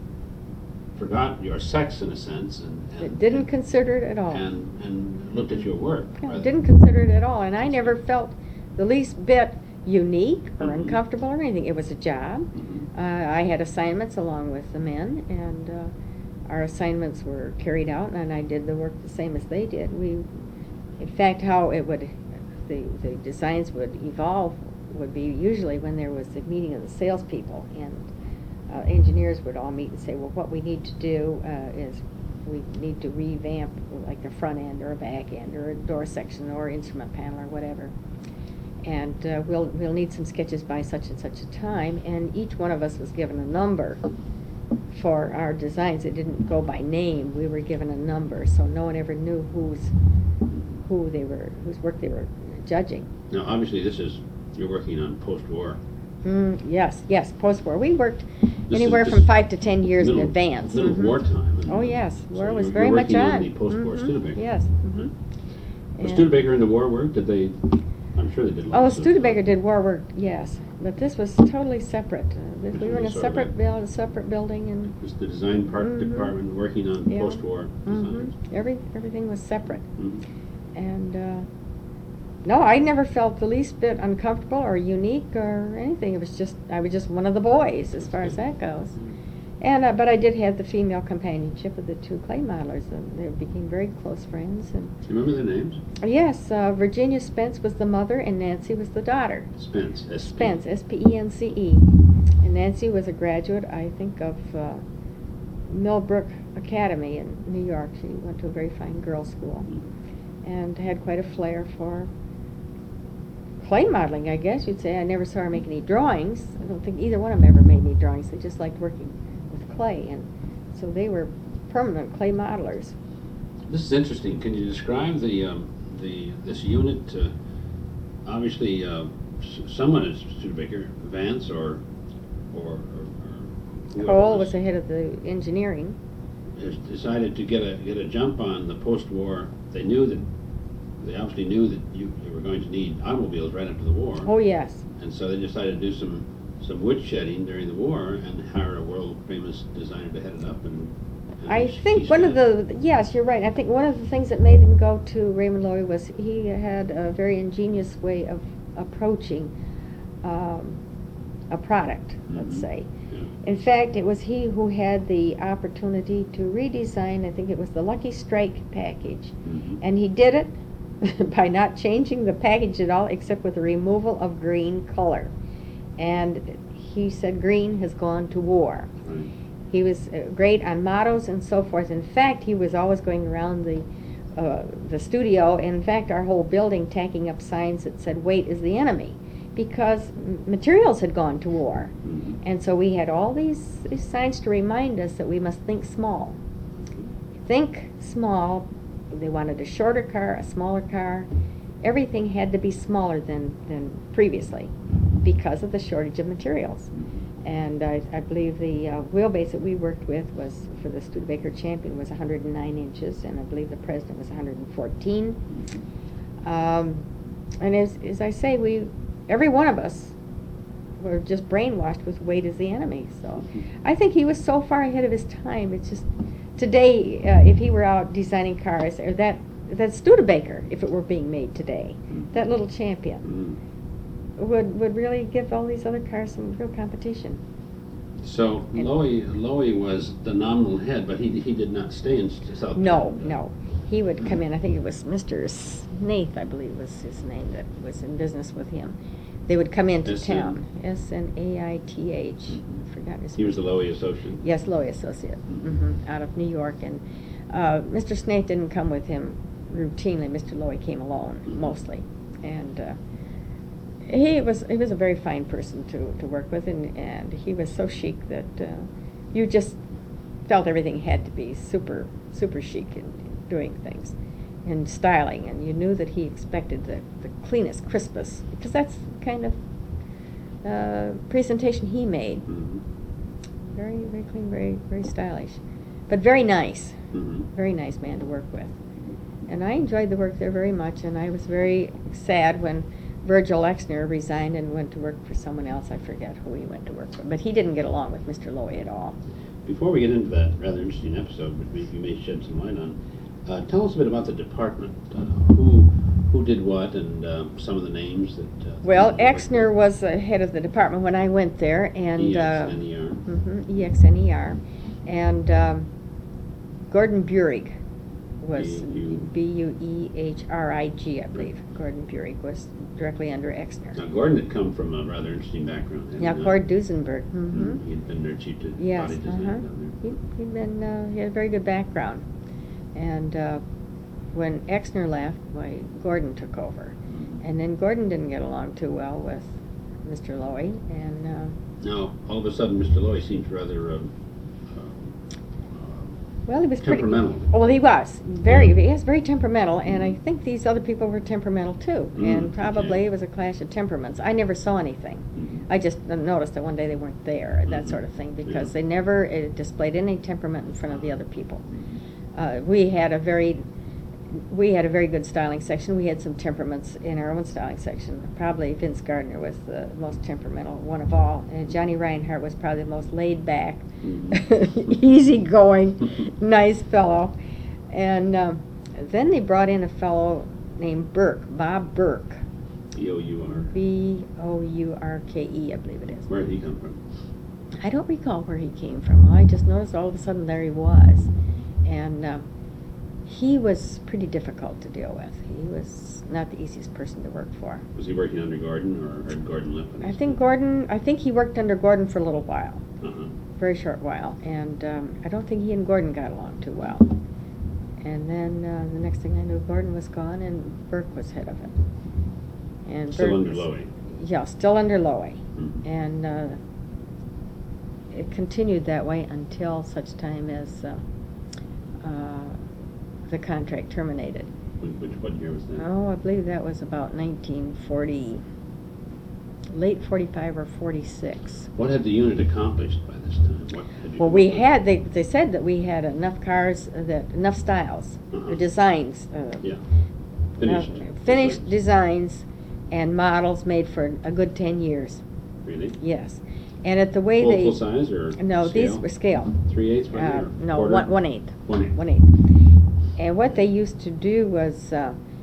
forgot your sex in a sense and Didn't consider it at all. and looked at your work. Yeah, didn't consider it at all, and I never felt the least bit unique or uncomfortable or anything. It was a job. I had assignments along with the men, and our assignments were carried out, and I did the work the same as they did. In fact, how it would, the designs would evolve would be usually when there was the meeting of the salespeople, and engineers would all meet and say, well, what we need to do is we need to revamp like the front end or a back end or a door section or instrument panel or whatever. And we'll need some sketches by such and such a time, and each one of us was given a number for our designs. It didn't go by name. We were given a number, so no one ever knew whose work they were judging. Now, obviously, you're working on post-war. Yes, post-war. We worked This anywhere is from 5 to 10 years in advance. Middle wartime. Oh yes, war So was you're very much working on. on the post-war Studebaker. Yes. Was Studebaker in the war work? Did they? I'm sure they did. Oh, Studebaker did war work, yes, but this was totally separate. We were in a Sort of separate building, and Was the design department working on Yeah. post-war designs? everything was separate. Mhm. And no, I never felt the least bit uncomfortable or unique or anything. It was just I was just one of the boys as far as that goes. And but I did have the female companionship of the two clay modelers, and they became very close friends. And Do you remember their names? yes, Virginia Spence was the mother, and Nancy was the daughter. Spence. Spence, S-P-E-N-C-E. And Nancy was a graduate, I think, of Millbrook Academy in New York. She went to a very fine girls' school and had quite a flair for clay modeling, I guess you'd say. I never saw her make any drawings. I don't think either one of them ever made any drawings. They just liked working with clay, and so they were permanent clay modelers. This is interesting. Can you describe this unit? Obviously, someone at Studebaker, Vance or whoever Cole was the head of the engineering. has decided to get a jump on the post-war. They obviously knew that you were going to need automobiles right after the war. Oh yes. And so they decided to do some wood shedding during the war and hire a world-famous designer to head it up. And I think one of the, yes, you're right. I think one of the things that made him go to Raymond Loewy was he had a very ingenious way of approaching a product, let's say. Yeah. In fact, it was he who had the opportunity to redesign, I think it was the Lucky Strike package. And he did it by not changing the package at all except with the removal of green color. And he said green has gone to war. Right. He was great on mottos and so forth. In fact, he was always going around the studio, and in fact our whole building, tacking up signs that said weight is the enemy, because materials had gone to war. And so we had all these signs to remind us that we must think small. Think small. They wanted a shorter car, a smaller car. Everything had to be smaller than previously because of the shortage of materials. And I believe the wheelbase that we worked with was, for the Studebaker Champion, was 109 inches, and I believe the President was 114. And as I say, we every one of us were just brainwashed with weight is the enemy. So I think he was so far ahead of his time. It's just today, if he were out designing cars, or that Studebaker, if it were being made today, that little champion, would really give all these other cars some real competition. So Lowy was the nominal head, but he did not stay in South No, Bend. no. He would come in, I think it was Mr. Snaith, I believe was his name, that was in business with him. They would come into S-N? town. S-N-A-I-T-H. I forgot his He was the name. Lowy associate. Yes, Lowy Associate, out of New York. And Mr. Snaith didn't come with him routinely. Mr. Lowy came alone, mostly. And he was a very fine person to work with, and he was so chic that you just felt everything had to be super, super chic in doing things and styling, and you knew that he expected the cleanest, crispest, because that's the kind of presentation he made. Very, very clean, very, very stylish, but very nice. Very nice man to work with. And I enjoyed the work there very much, and I was very sad when Virgil Exner resigned and went to work for someone else. I forget who he went to work for, but he didn't get along with Mr. Lowy at all. Before we get into that rather interesting episode, which you may shed some light on, tell us a bit about the department. Who did what, and some of the names that. Well, Exner was the head of the department when I went there, and EXNER. EXNER, and Gordon Burig was B-U-E-H-R-I-G, I believe. Gordon Burig was directly under Exner. Now, Gordon had come from a rather interesting background. hadn't Yeah, he? Cord Duesenberg. He'd been their chief Yes, body designer down he had a very good background. And when Exner left, Gordon took over. And then Gordon didn't get along too well with Mr. Lowy, and Now, all of a sudden, Mr. Lowy seems rather well, he was temperamental. pretty. Well, he was very temperamental, and I think these other people were temperamental too. And probably okay. it was a clash of temperaments. I never saw anything. I just noticed that one day they weren't there, that sort of thing, because Yeah. they never displayed any temperament in front of the other people. We had a very good styling section. We had some temperaments in our own styling section. Probably Vince Gardner was the most temperamental one of all. And Johnny Reinhardt was probably the most laid back, easygoing, nice fellow. And then they brought in a fellow named Burke, Bob Burke. B-O-U-R. B-O-U-R-K-E, I believe it is. Where did he come from? I don't recall where he came from. I just noticed all of a sudden there he was. And he was pretty difficult to deal with. He was not the easiest person to work for. Was he working under Gordon, or had Gordon left? I think he worked under Gordon for a little while, Uh-huh. very short while, and I don't think he and Gordon got along too well. And then the next thing I knew, Gordon was gone and Burke was head of it. And Still Burke under was- Lowy. Yeah, still under Lowy. Mhm. And it continued that way until such time as the contract terminated. What year was that? Oh, I believe that was about 1940, late 45 or 46. What had the unit accomplished by this time? What had you Well, come we up with? had, they said that we had enough cars, enough styles, or designs. Yeah. Finished. Finished designs and models made for a good 10 years, Really? yes. And at the way Full size or no, these scale? were scale. 3/8 right here? No, Quarter? 1/8. 1/8. 1/8. And what they used to do was,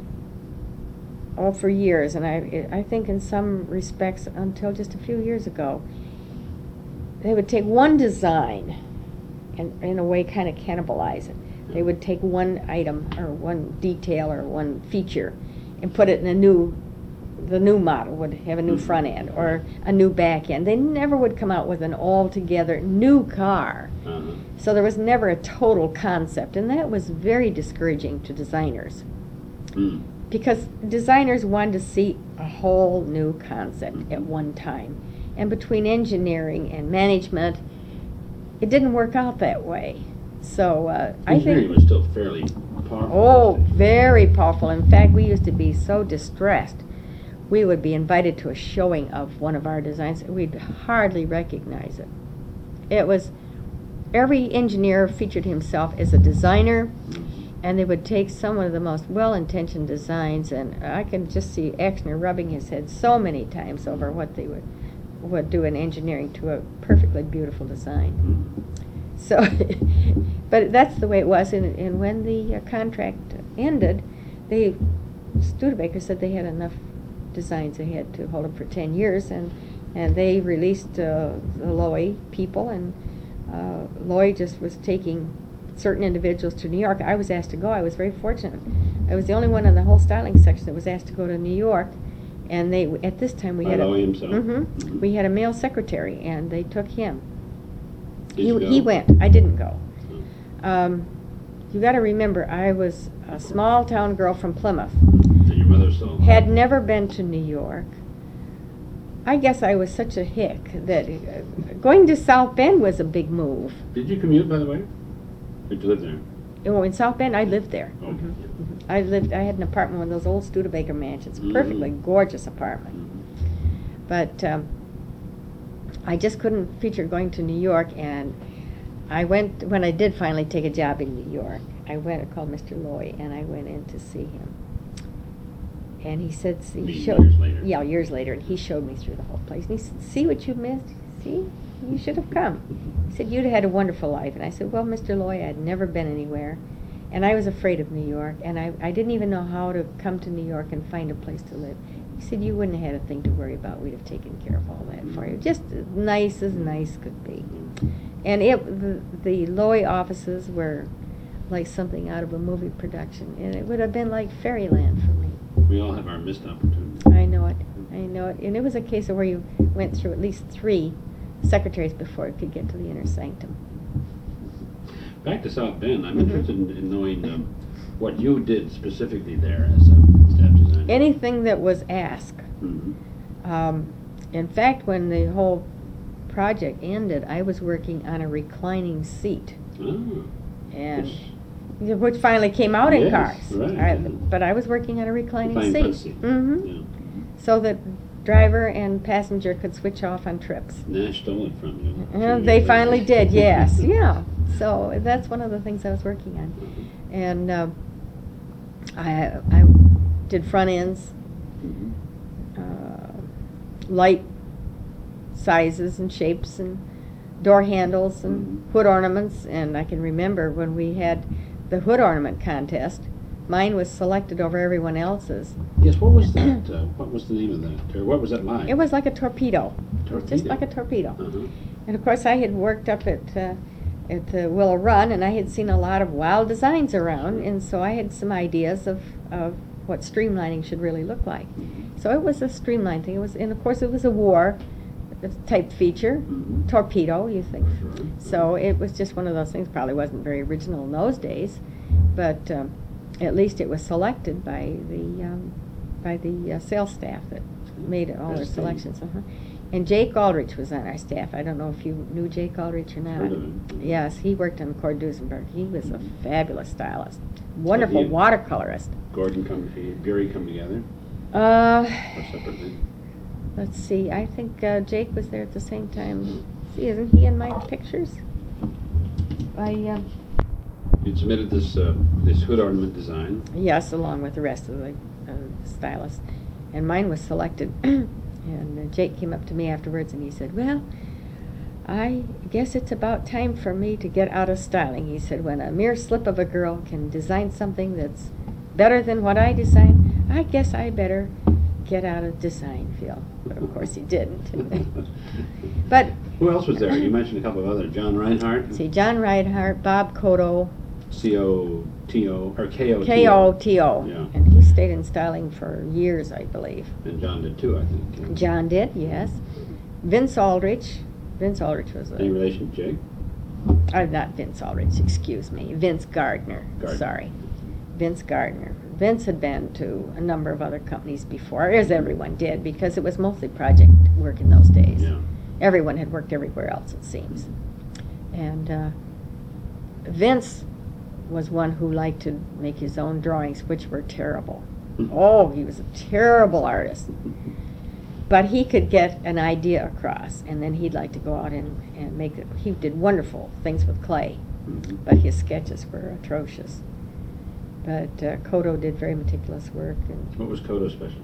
for years, and I think in some respects until just a few years ago, they would take one design and in a way kind of cannibalize it. They would take one item or one detail or one feature and put it in the new model would have a new front end or a new back end. They never would come out with an altogether new car. Uh-huh. So there was never a total concept, and that was very discouraging to designers, because designers wanted to see a whole new concept at one time. And between engineering and management, it didn't work out that way. So I Engineering think, was still fairly powerful. oh, very powerful. In fact, we used to be so distressed. We would be invited to a showing of one of our designs, and we'd hardly recognize it. It was, every engineer featured himself as a designer, and they would take some of the most well-intentioned designs, and I can just see Exner rubbing his head so many times over what they would do in engineering to a perfectly beautiful design. So, but that's the way it was, and when the contract ended, Studebaker said they had enough designs ahead to hold them for 10 years, and they released the Loy people, and Loy just was taking certain individuals to New York. I was asked to go. I was very fortunate. I was the only one in the whole styling section that was asked to go to New York, and at this time we had Loy himself. we had a male secretary, and they took him. Did you go? He went. I didn't go. You got to remember, I was a small town girl from Plymouth. And your mother still alive? Had never been to New York. I guess I was such a hick that going to South Bend was a big move. Did you commute, by the way? Or did you live there? Oh, in South Bend, I lived there. Okay. I had an apartment, one of those old Studebaker mansions, perfectly gorgeous apartment. But I just couldn't feature going to New York, and I went, when I did finally take a job in New York, I called Mr. Loy, and I went in to see him. And he said, Years later. Yeah, years later, and he showed me through the whole place. And he said, see what you missed? See? You should have come. He said, you'd have had a wonderful life. And I said, well, Mr. Loy, I'd never been anywhere, and I was afraid of New York, and I didn't even know how to come to New York and find a place to live. He said, you wouldn't have had a thing to worry about. We'd have taken care of all that for you. Just as nice could be. And the Loy offices were like something out of a movie production, and it would have been like fairyland for me. We all have our missed opportunities. I know it. And it was a case of where you went through at least 3 secretaries before it could get to the inner sanctum. Back to South Bend, I'm interested in knowing what you did specifically there as a staff designer. Anything that was asked. In fact, when the whole project ended, I was working on a reclining seat, and which finally came out in cars. Right. But I was working on a reclining Reclining seat, front seat. so that driver and passenger could switch off on trips. Nash stole it from you. And they finally did, yes, yeah. So that's one of the things I was working on, and I did front ends, light sizes and shapes, and door handles and hood ornaments. And I can remember when we had the hood ornament contest, mine was selected over everyone else's. Yes, what was that? What was the name of that? Or what was that like? It was like a torpedo. Just like a torpedo. And of course I had worked up at the Willow Run, and I had seen a lot of wild designs around, and so I had some ideas of what streamlining should really look like. So it was a streamline thing. And of course it was a war type feature, torpedo, you think. So it was just one of those things. Probably wasn't very original in those days, but at least it was selected by the sales staff that made all their selections. And Jake Aldrich was on our staff. I don't know if you knew Jake Aldrich or not. Yes, he worked on Cord Duesenberg. He was a fabulous stylist, wonderful watercolorist. Bury come together? Or separately? Let's see. I think Jake was there at the same time. See, isn't he in my pictures? You submitted this hood ornament design. Yes, along with the rest of the stylists, and mine was selected. And Jake came up to me afterwards, and he said, "Well, I guess it's about time for me to get out of styling." He said, "When a mere slip of a girl can design something that's better than what I designed, I guess I better get out of design, Phil." But of course he didn't. But who else was there? You mentioned a couple of others. John Reinhardt. See, John Reinhardt, Bob Cotto. C-O-T-O, or K-O-T-O. K-O-T-O. Yeah. And he stayed in styling for years, I believe. And John did too, I think. John did, yes. Vince Aldrich. Vince Aldrich was Any relation to Jake? Not Vince Aldrich, excuse me. Vince Gardner. Sorry. Vince Gardner. Vince had been to a number of other companies before, as everyone did, because it was mostly project work in those days. Yeah. Everyone had worked everywhere else, it seems. And Vince was one who liked to make his own drawings, which were terrible. Oh, he was a terrible artist. But he could get an idea across, and then he'd like to go out and make it. He did wonderful things with clay, but his sketches were atrocious. But Kodo did very meticulous work, and What was Kodo's specialty?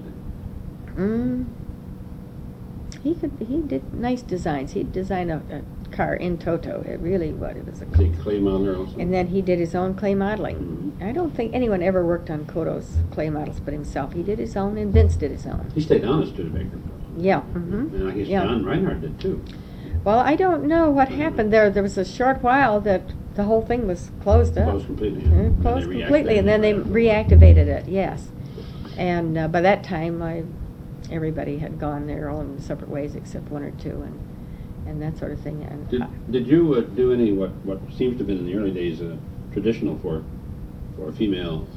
he did nice designs. He'd design a car in toto. It really was. It was a The clay modeler also? And then he did his own clay modeling. Mhm. I don't think anyone ever worked on Kodo's clay models but himself. He did his own, and Vince did his own. He stayed on as Studebaker. Yeah. Mm-hmm. And I guess Yeah. John Reinhardt did too. Well, I don't know what happened there. There was a short while that the whole thing was closed up. Closed completely. Closed completely, and then they reactivated it. Yes. And by that time, everybody had gone their own separate ways except one or two, and that sort of thing. And Did you do any what seems to have been in the early days traditional for female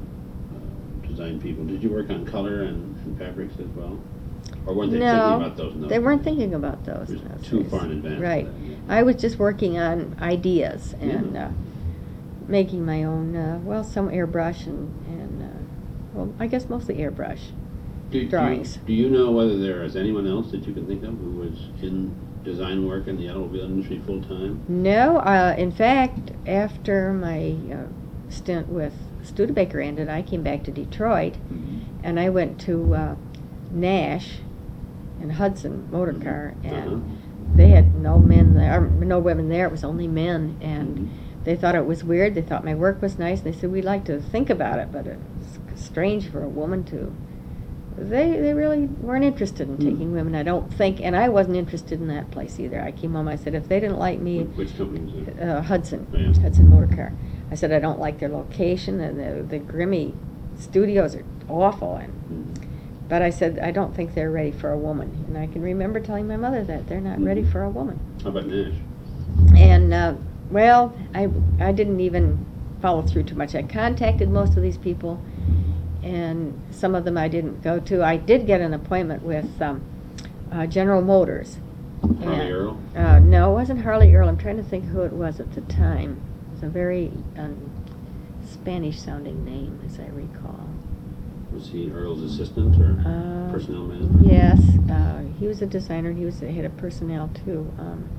design people? Did you work on color and fabrics as well, or weren't they thinking about those? No, they weren't thinking about those. It in was those too days. far in advance. Right. of that, yeah. I was just working on ideas and Yeah. making my own. Some airbrush and well, I guess mostly airbrush. Drawings. Do you know whether there is anyone else that you can think of who was in design work in the automobile industry full time? No, in fact, after my stint with Studebaker ended, I came back to Detroit, and I went to Nash and Hudson Motor Car, and they had no men there, no women there. It was only men, and they thought it was weird. They thought my work was nice. They said we'd like to think about it, but it's strange for a woman to. They really weren't interested in taking women, I don't think, and I wasn't interested in that place either. I came home, I said, if they didn't like me, Which company was it? Hudson, Oh, yeah. Hudson Motor Car. I said, I don't like their location, and the grimy studios are awful, but I said, I don't think they're ready for a woman. And I can remember telling my mother that they're not ready for a woman. How about Nash? And, I didn't even follow through too much. I contacted most of these people, and some of them I didn't go to. I did get an appointment with General Motors. Harley Earl? No, it wasn't Harley Earl. I'm trying to think who it was at the time. It was a very Spanish-sounding name, as I recall. Was he Earl's assistant or personnel man? Yes, he was a designer. He was the head of personnel, too.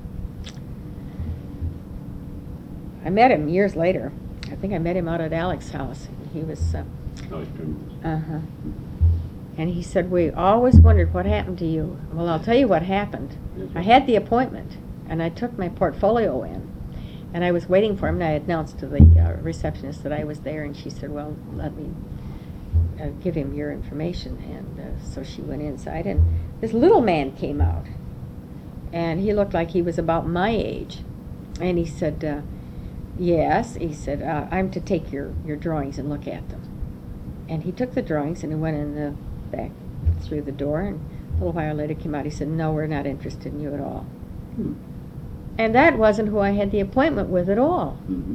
I met him years later. I think I met him out at Alex's house. He was... Oh, he's criminals. Uh-huh. And he said, we always wondered what happened to you. Well, I'll tell you what happened. I had the appointment, and I took my portfolio in, and I was waiting for him, and I announced to the receptionist that I was there, and she said, well, let me give him your information. And so she went inside, and this little man came out, and he looked like he was about my age. And he said, yes, he said, I'm to take your drawings and look at them. And he took the drawings and he went in the back through the door, and a little while later came out. He said, no, we're not interested in you at all. And that wasn't who I had the appointment with at all.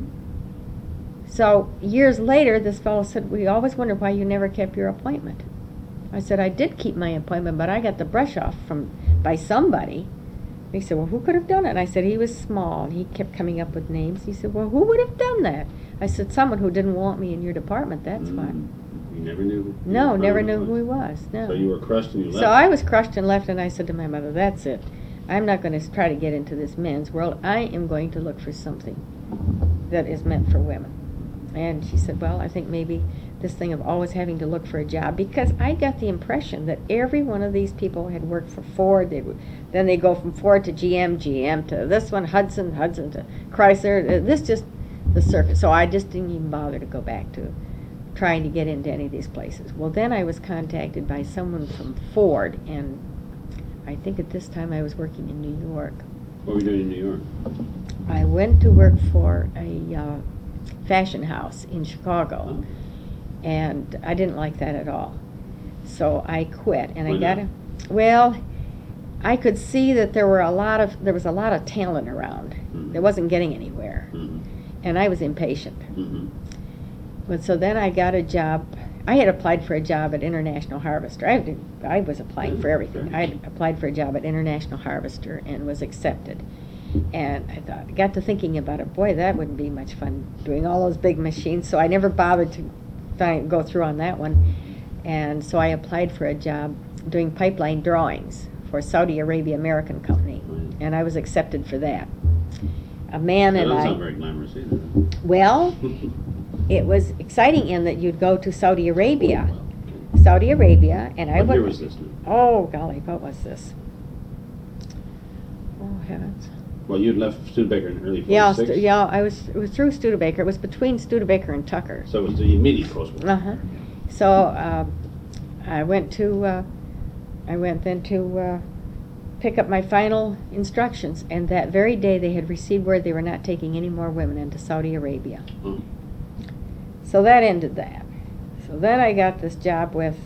So years later, this fellow said, we always wondered why you never kept your appointment. I said, I did keep my appointment, but I got the brush off by somebody. He said, well, who could have done it? And I said, he was small, and he kept coming up with names. He said, well, who would have done that? I said, someone who didn't want me in your department, that's why. You never knew? No, never knew who he was, no. So you were crushed and you left? So I was crushed and left, and I said to my mother, that's it. I'm not going to try to get into this men's world. I am going to look for something that is meant for women. And she said, well, I think maybe this thing of always having to look for a job, because I got the impression that every one of these people had worked for Ford. Then they go from Ford to GM to this one, Hudson to Chrysler. This just the circuit. So I just didn't even bother to go back to trying to get into any of these places. Well, then I was contacted by someone from Ford, and I think at this time I was working in New York. What were you doing in New York? I went to work for a fashion house in Chicago, and I didn't like that at all. So I quit, and Why I got not? well, I could see that there was a lot of talent around. It wasn't getting anywhere, and I was impatient. But so then I got a job. I had applied for a job at International Harvester. I was applying for everything. I applied for a job at International Harvester and was accepted. And I got to thinking about it. Boy, that wouldn't be much fun doing all those big machines. So I never bothered to go through on that one. And so I applied for a job doing pipeline drawings for Saudi Arabia American Company. And I was accepted for that. A man That and doesn't I... sound very glamorous either. Well... It was exciting in that you'd go to Saudi Arabia. Oh, well, Saudi Arabia, and I okay. What year went. was this now? Oh golly, what was this? Oh heavens! Well, you'd left Studebaker in early 46? Yeah, it was through Studebaker. It was between Studebaker and Tucker. So it was the immediate post-war. Uh-huh. So I went then to pick up my final instructions, and that very day they had received word they were not taking any more women into Saudi Arabia. Oh. So that ended that. So then I got this job with,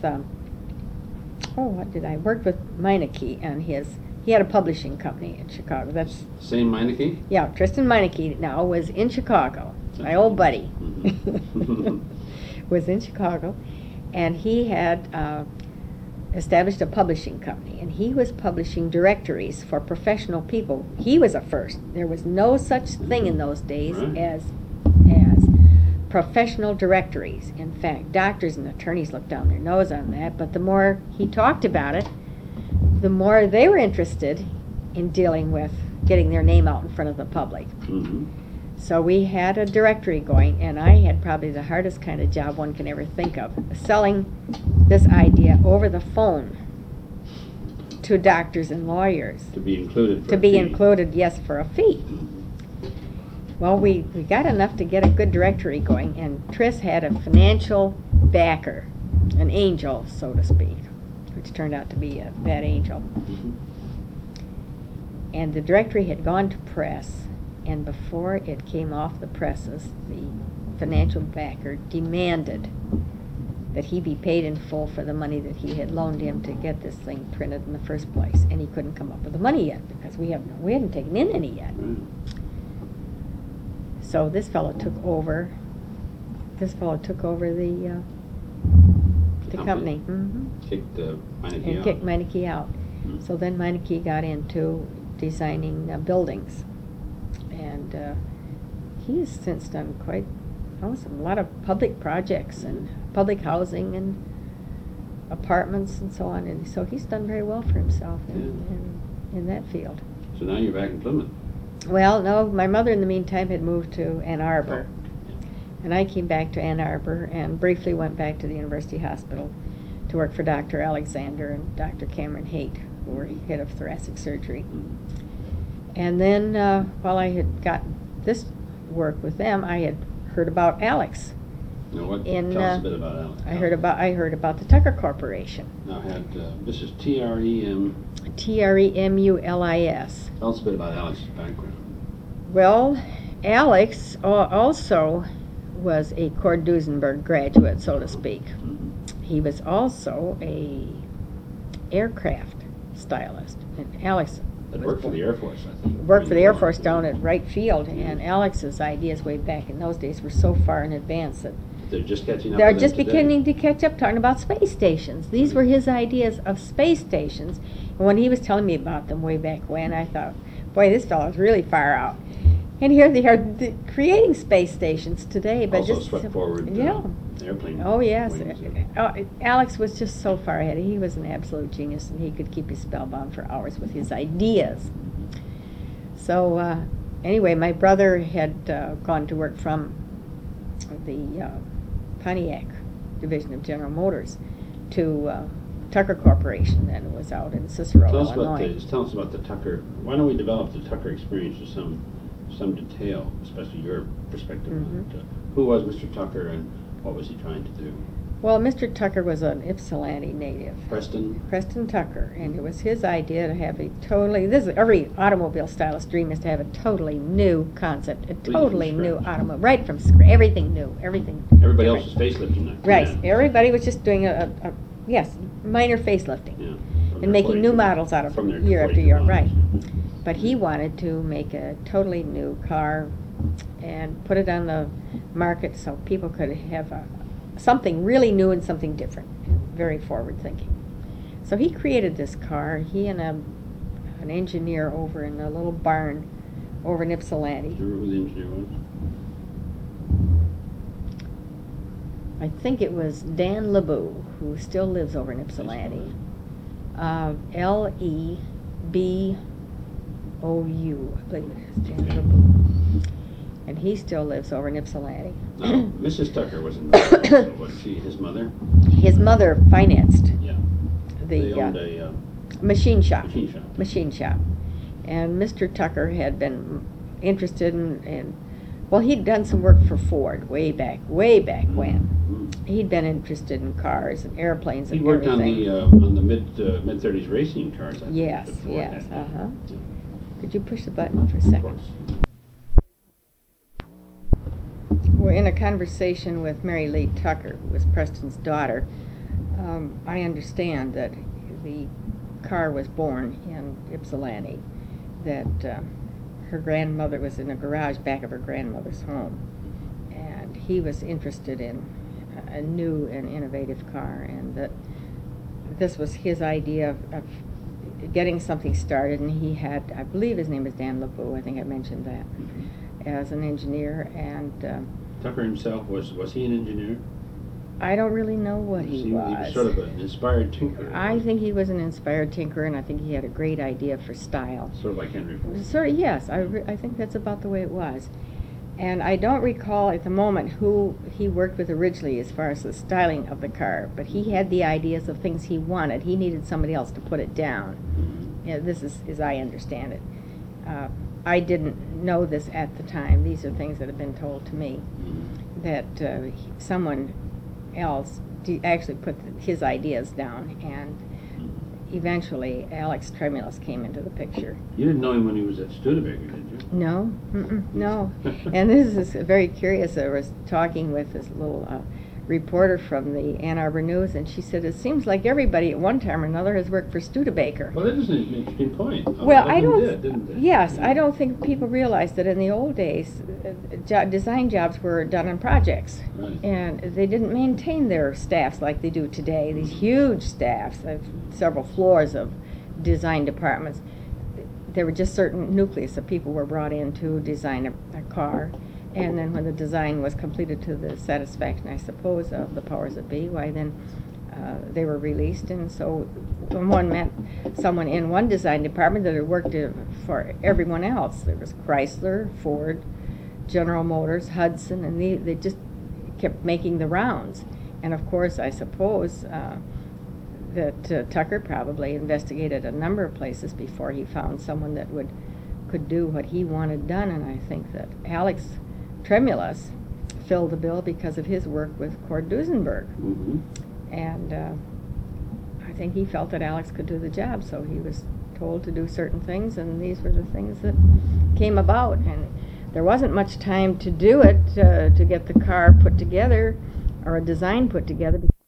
I worked with Meineke, and he had a publishing company in Chicago. That's, Same Meineke? yeah, Tristan Meineke now was in Chicago. My old buddy Mhm. was in Chicago, and he had established a publishing company, and he was publishing directories for professional people. He was a first. There was no such thing in those days Right. as professional directories. In fact, doctors and attorneys looked down their nose on that, but the more he talked about it, the more they were interested in dealing with getting their name out in front of the public. Mhm. So we had a directory going, and I had probably the hardest kind of job one can ever think of, selling this idea over the phone to doctors and lawyers. To be included for To a be fee. included, yes, for a fee. Well, we got enough to get a good directory going, and Tris had a financial backer, an angel, so to speak, which turned out to be a bad angel. Mhm. And the directory had gone to press, and before it came off the presses, the financial backer demanded that he be paid in full for the money that he had loaned him to get this thing printed in the first place, and he couldn't come up with the money yet because we hadn't taken in any yet. Right. So this fellow took over. The company. Mm-hmm. Kicked Meineke And out. kicked Meineke out. Mhm. So then Meineke got into designing buildings, and he has since done a lot of public projects and public housing and apartments and so on, and so he's done very well for himself in that field. So now you're back in Plymouth. Well, no, my mother in the meantime had moved to Ann Arbor. And I came back to Ann Arbor and briefly went back to the University Hospital to work for Dr. Alexander and Dr. Cameron Haight, who were head of thoracic surgery. Mhm. And then while I had got this work with them, I had heard about Alex. Now what? In, Tell us a bit about Alex. I heard about the Tucker Corporation, Now this is TREM. TREMULIS. Tell us a bit about Alex's background. Well, Alex also was a Cord-Duesenberg graduate, so to speak. Mhm. He was also a aircraft stylist, and Alex That worked for the Air Force, I think. worked for the Air Force down at Wright Field, and Alex's ideas way back in those days were so far in advance that They're just catching up. they're with just them today. beginning to catch up, talking about space stations. These were his ideas of space stations, and when he was telling me about them way back when, I thought, boy, this fellow's really far out. And here they are creating space stations today, but Also just swept forward yeah. airplane. Oh yes, wings. Alex was just so far ahead. He was an absolute genius, and he could keep you spellbound for hours with his ideas. So anyway, my brother had gone to work from the Pontiac division of General Motors to Tucker Corporation, and it was out in Cicero, Tell us Illinois. tell us about the Tucker. Why don't we develop the Tucker experience to some detail, especially your perspective on Mhm. it. Who was Mr. Tucker, and what was he trying to do? Well, Mr. Tucker was an Ypsilanti native. Preston. Tucker, and it was his idea to have every automobile stylist dream is to have a totally new concept, a from totally new scratch. automobile, right from scratch, everything new, everything. Everybody else different. was facelifting that. Right, everybody was just doing a minor facelifting, Yeah. From and their making new 42 models out of from their year after 42 year, models. right. But he wanted to make a totally new car and put it on the market so people could have something really new and something different, very forward thinking. So he created this car, he and an engineer over in a little barn over in Ypsilanti. Do you remember who the engineer was? I think it was Dan LeBeau, who still lives over in Ypsilanti. LEBOU, I believe it is, Dan LeBeau. and he still lives over in Ypsilanti. Now, Mrs. Tucker was involved also, was she, his mother? His mother financed Yeah. They the owned a machine shop. machine shop. And Mr. Tucker had been interested well, he'd done some work for Ford way back when. Mhm. He'd been interested in cars and airplanes He and worked everything. on the mid-30s racing cars, I think. Yes, that Ford yes, had. uh-huh. Yeah, Could you push the button for a of second? course. We're in a conversation with Mary Lee Tucker, who was Preston's daughter. I understand that the car was born in Ypsilanti, that her grandmother was in a garage back of her grandmother's home, and he was interested in a new and innovative car, and that this was his idea of getting something started, and he had, I believe his name is Dan LeBou, I think I mentioned that, as an engineer, and Tucker himself, was he an engineer? I don't really know what he He was was. sort of an inspired tinker. I think he was an inspired tinker, and I think he had a great idea for style. Sort of like Henry Ford. Sort of, yes. I think that's about the way it was. And I don't recall at the moment who he worked with originally as far as the styling of the car, but he had the ideas of things he wanted. He needed somebody else to put it down. Mhm. Yeah, this is as I understand it. I didn't know this at the time. These are things that have been told to me, Mhm. that someone else actually put his ideas down, and eventually Alex Tremulous came into the picture. You didn't know him when he was at Studebaker, did you? No, no. And this is very curious. I was talking with this little reporter from the Ann Arbor News, and she said, it seems like everybody at one time or another has worked for Studebaker. Well, that is an interesting point. A Well, lot of I them don't. did, didn't they? Yes, I don't think people realize that in the old days, design jobs were done on projects, Right. and they didn't maintain their staffs like they do today. These huge staffs of several floors of design departments. There were just certain nucleus of people were brought in to design a car, and then when the design was completed to the satisfaction, I suppose, of the powers that be, why then they were released. And so one meant someone in one design department that had worked for everyone else. There was Chrysler, Ford, General Motors, Hudson, and they just kept making the rounds. And of course, I suppose that Tucker probably investigated a number of places before he found someone that could do what he wanted done. And I think that Alex Tremulous filled the bill because of his work with Cord Duesenberg. Mhm. And I think he felt that Alex could do the job, so he was told to do certain things, and these were the things that came about. And there wasn't much time to do it, to get the car put together or a design put together.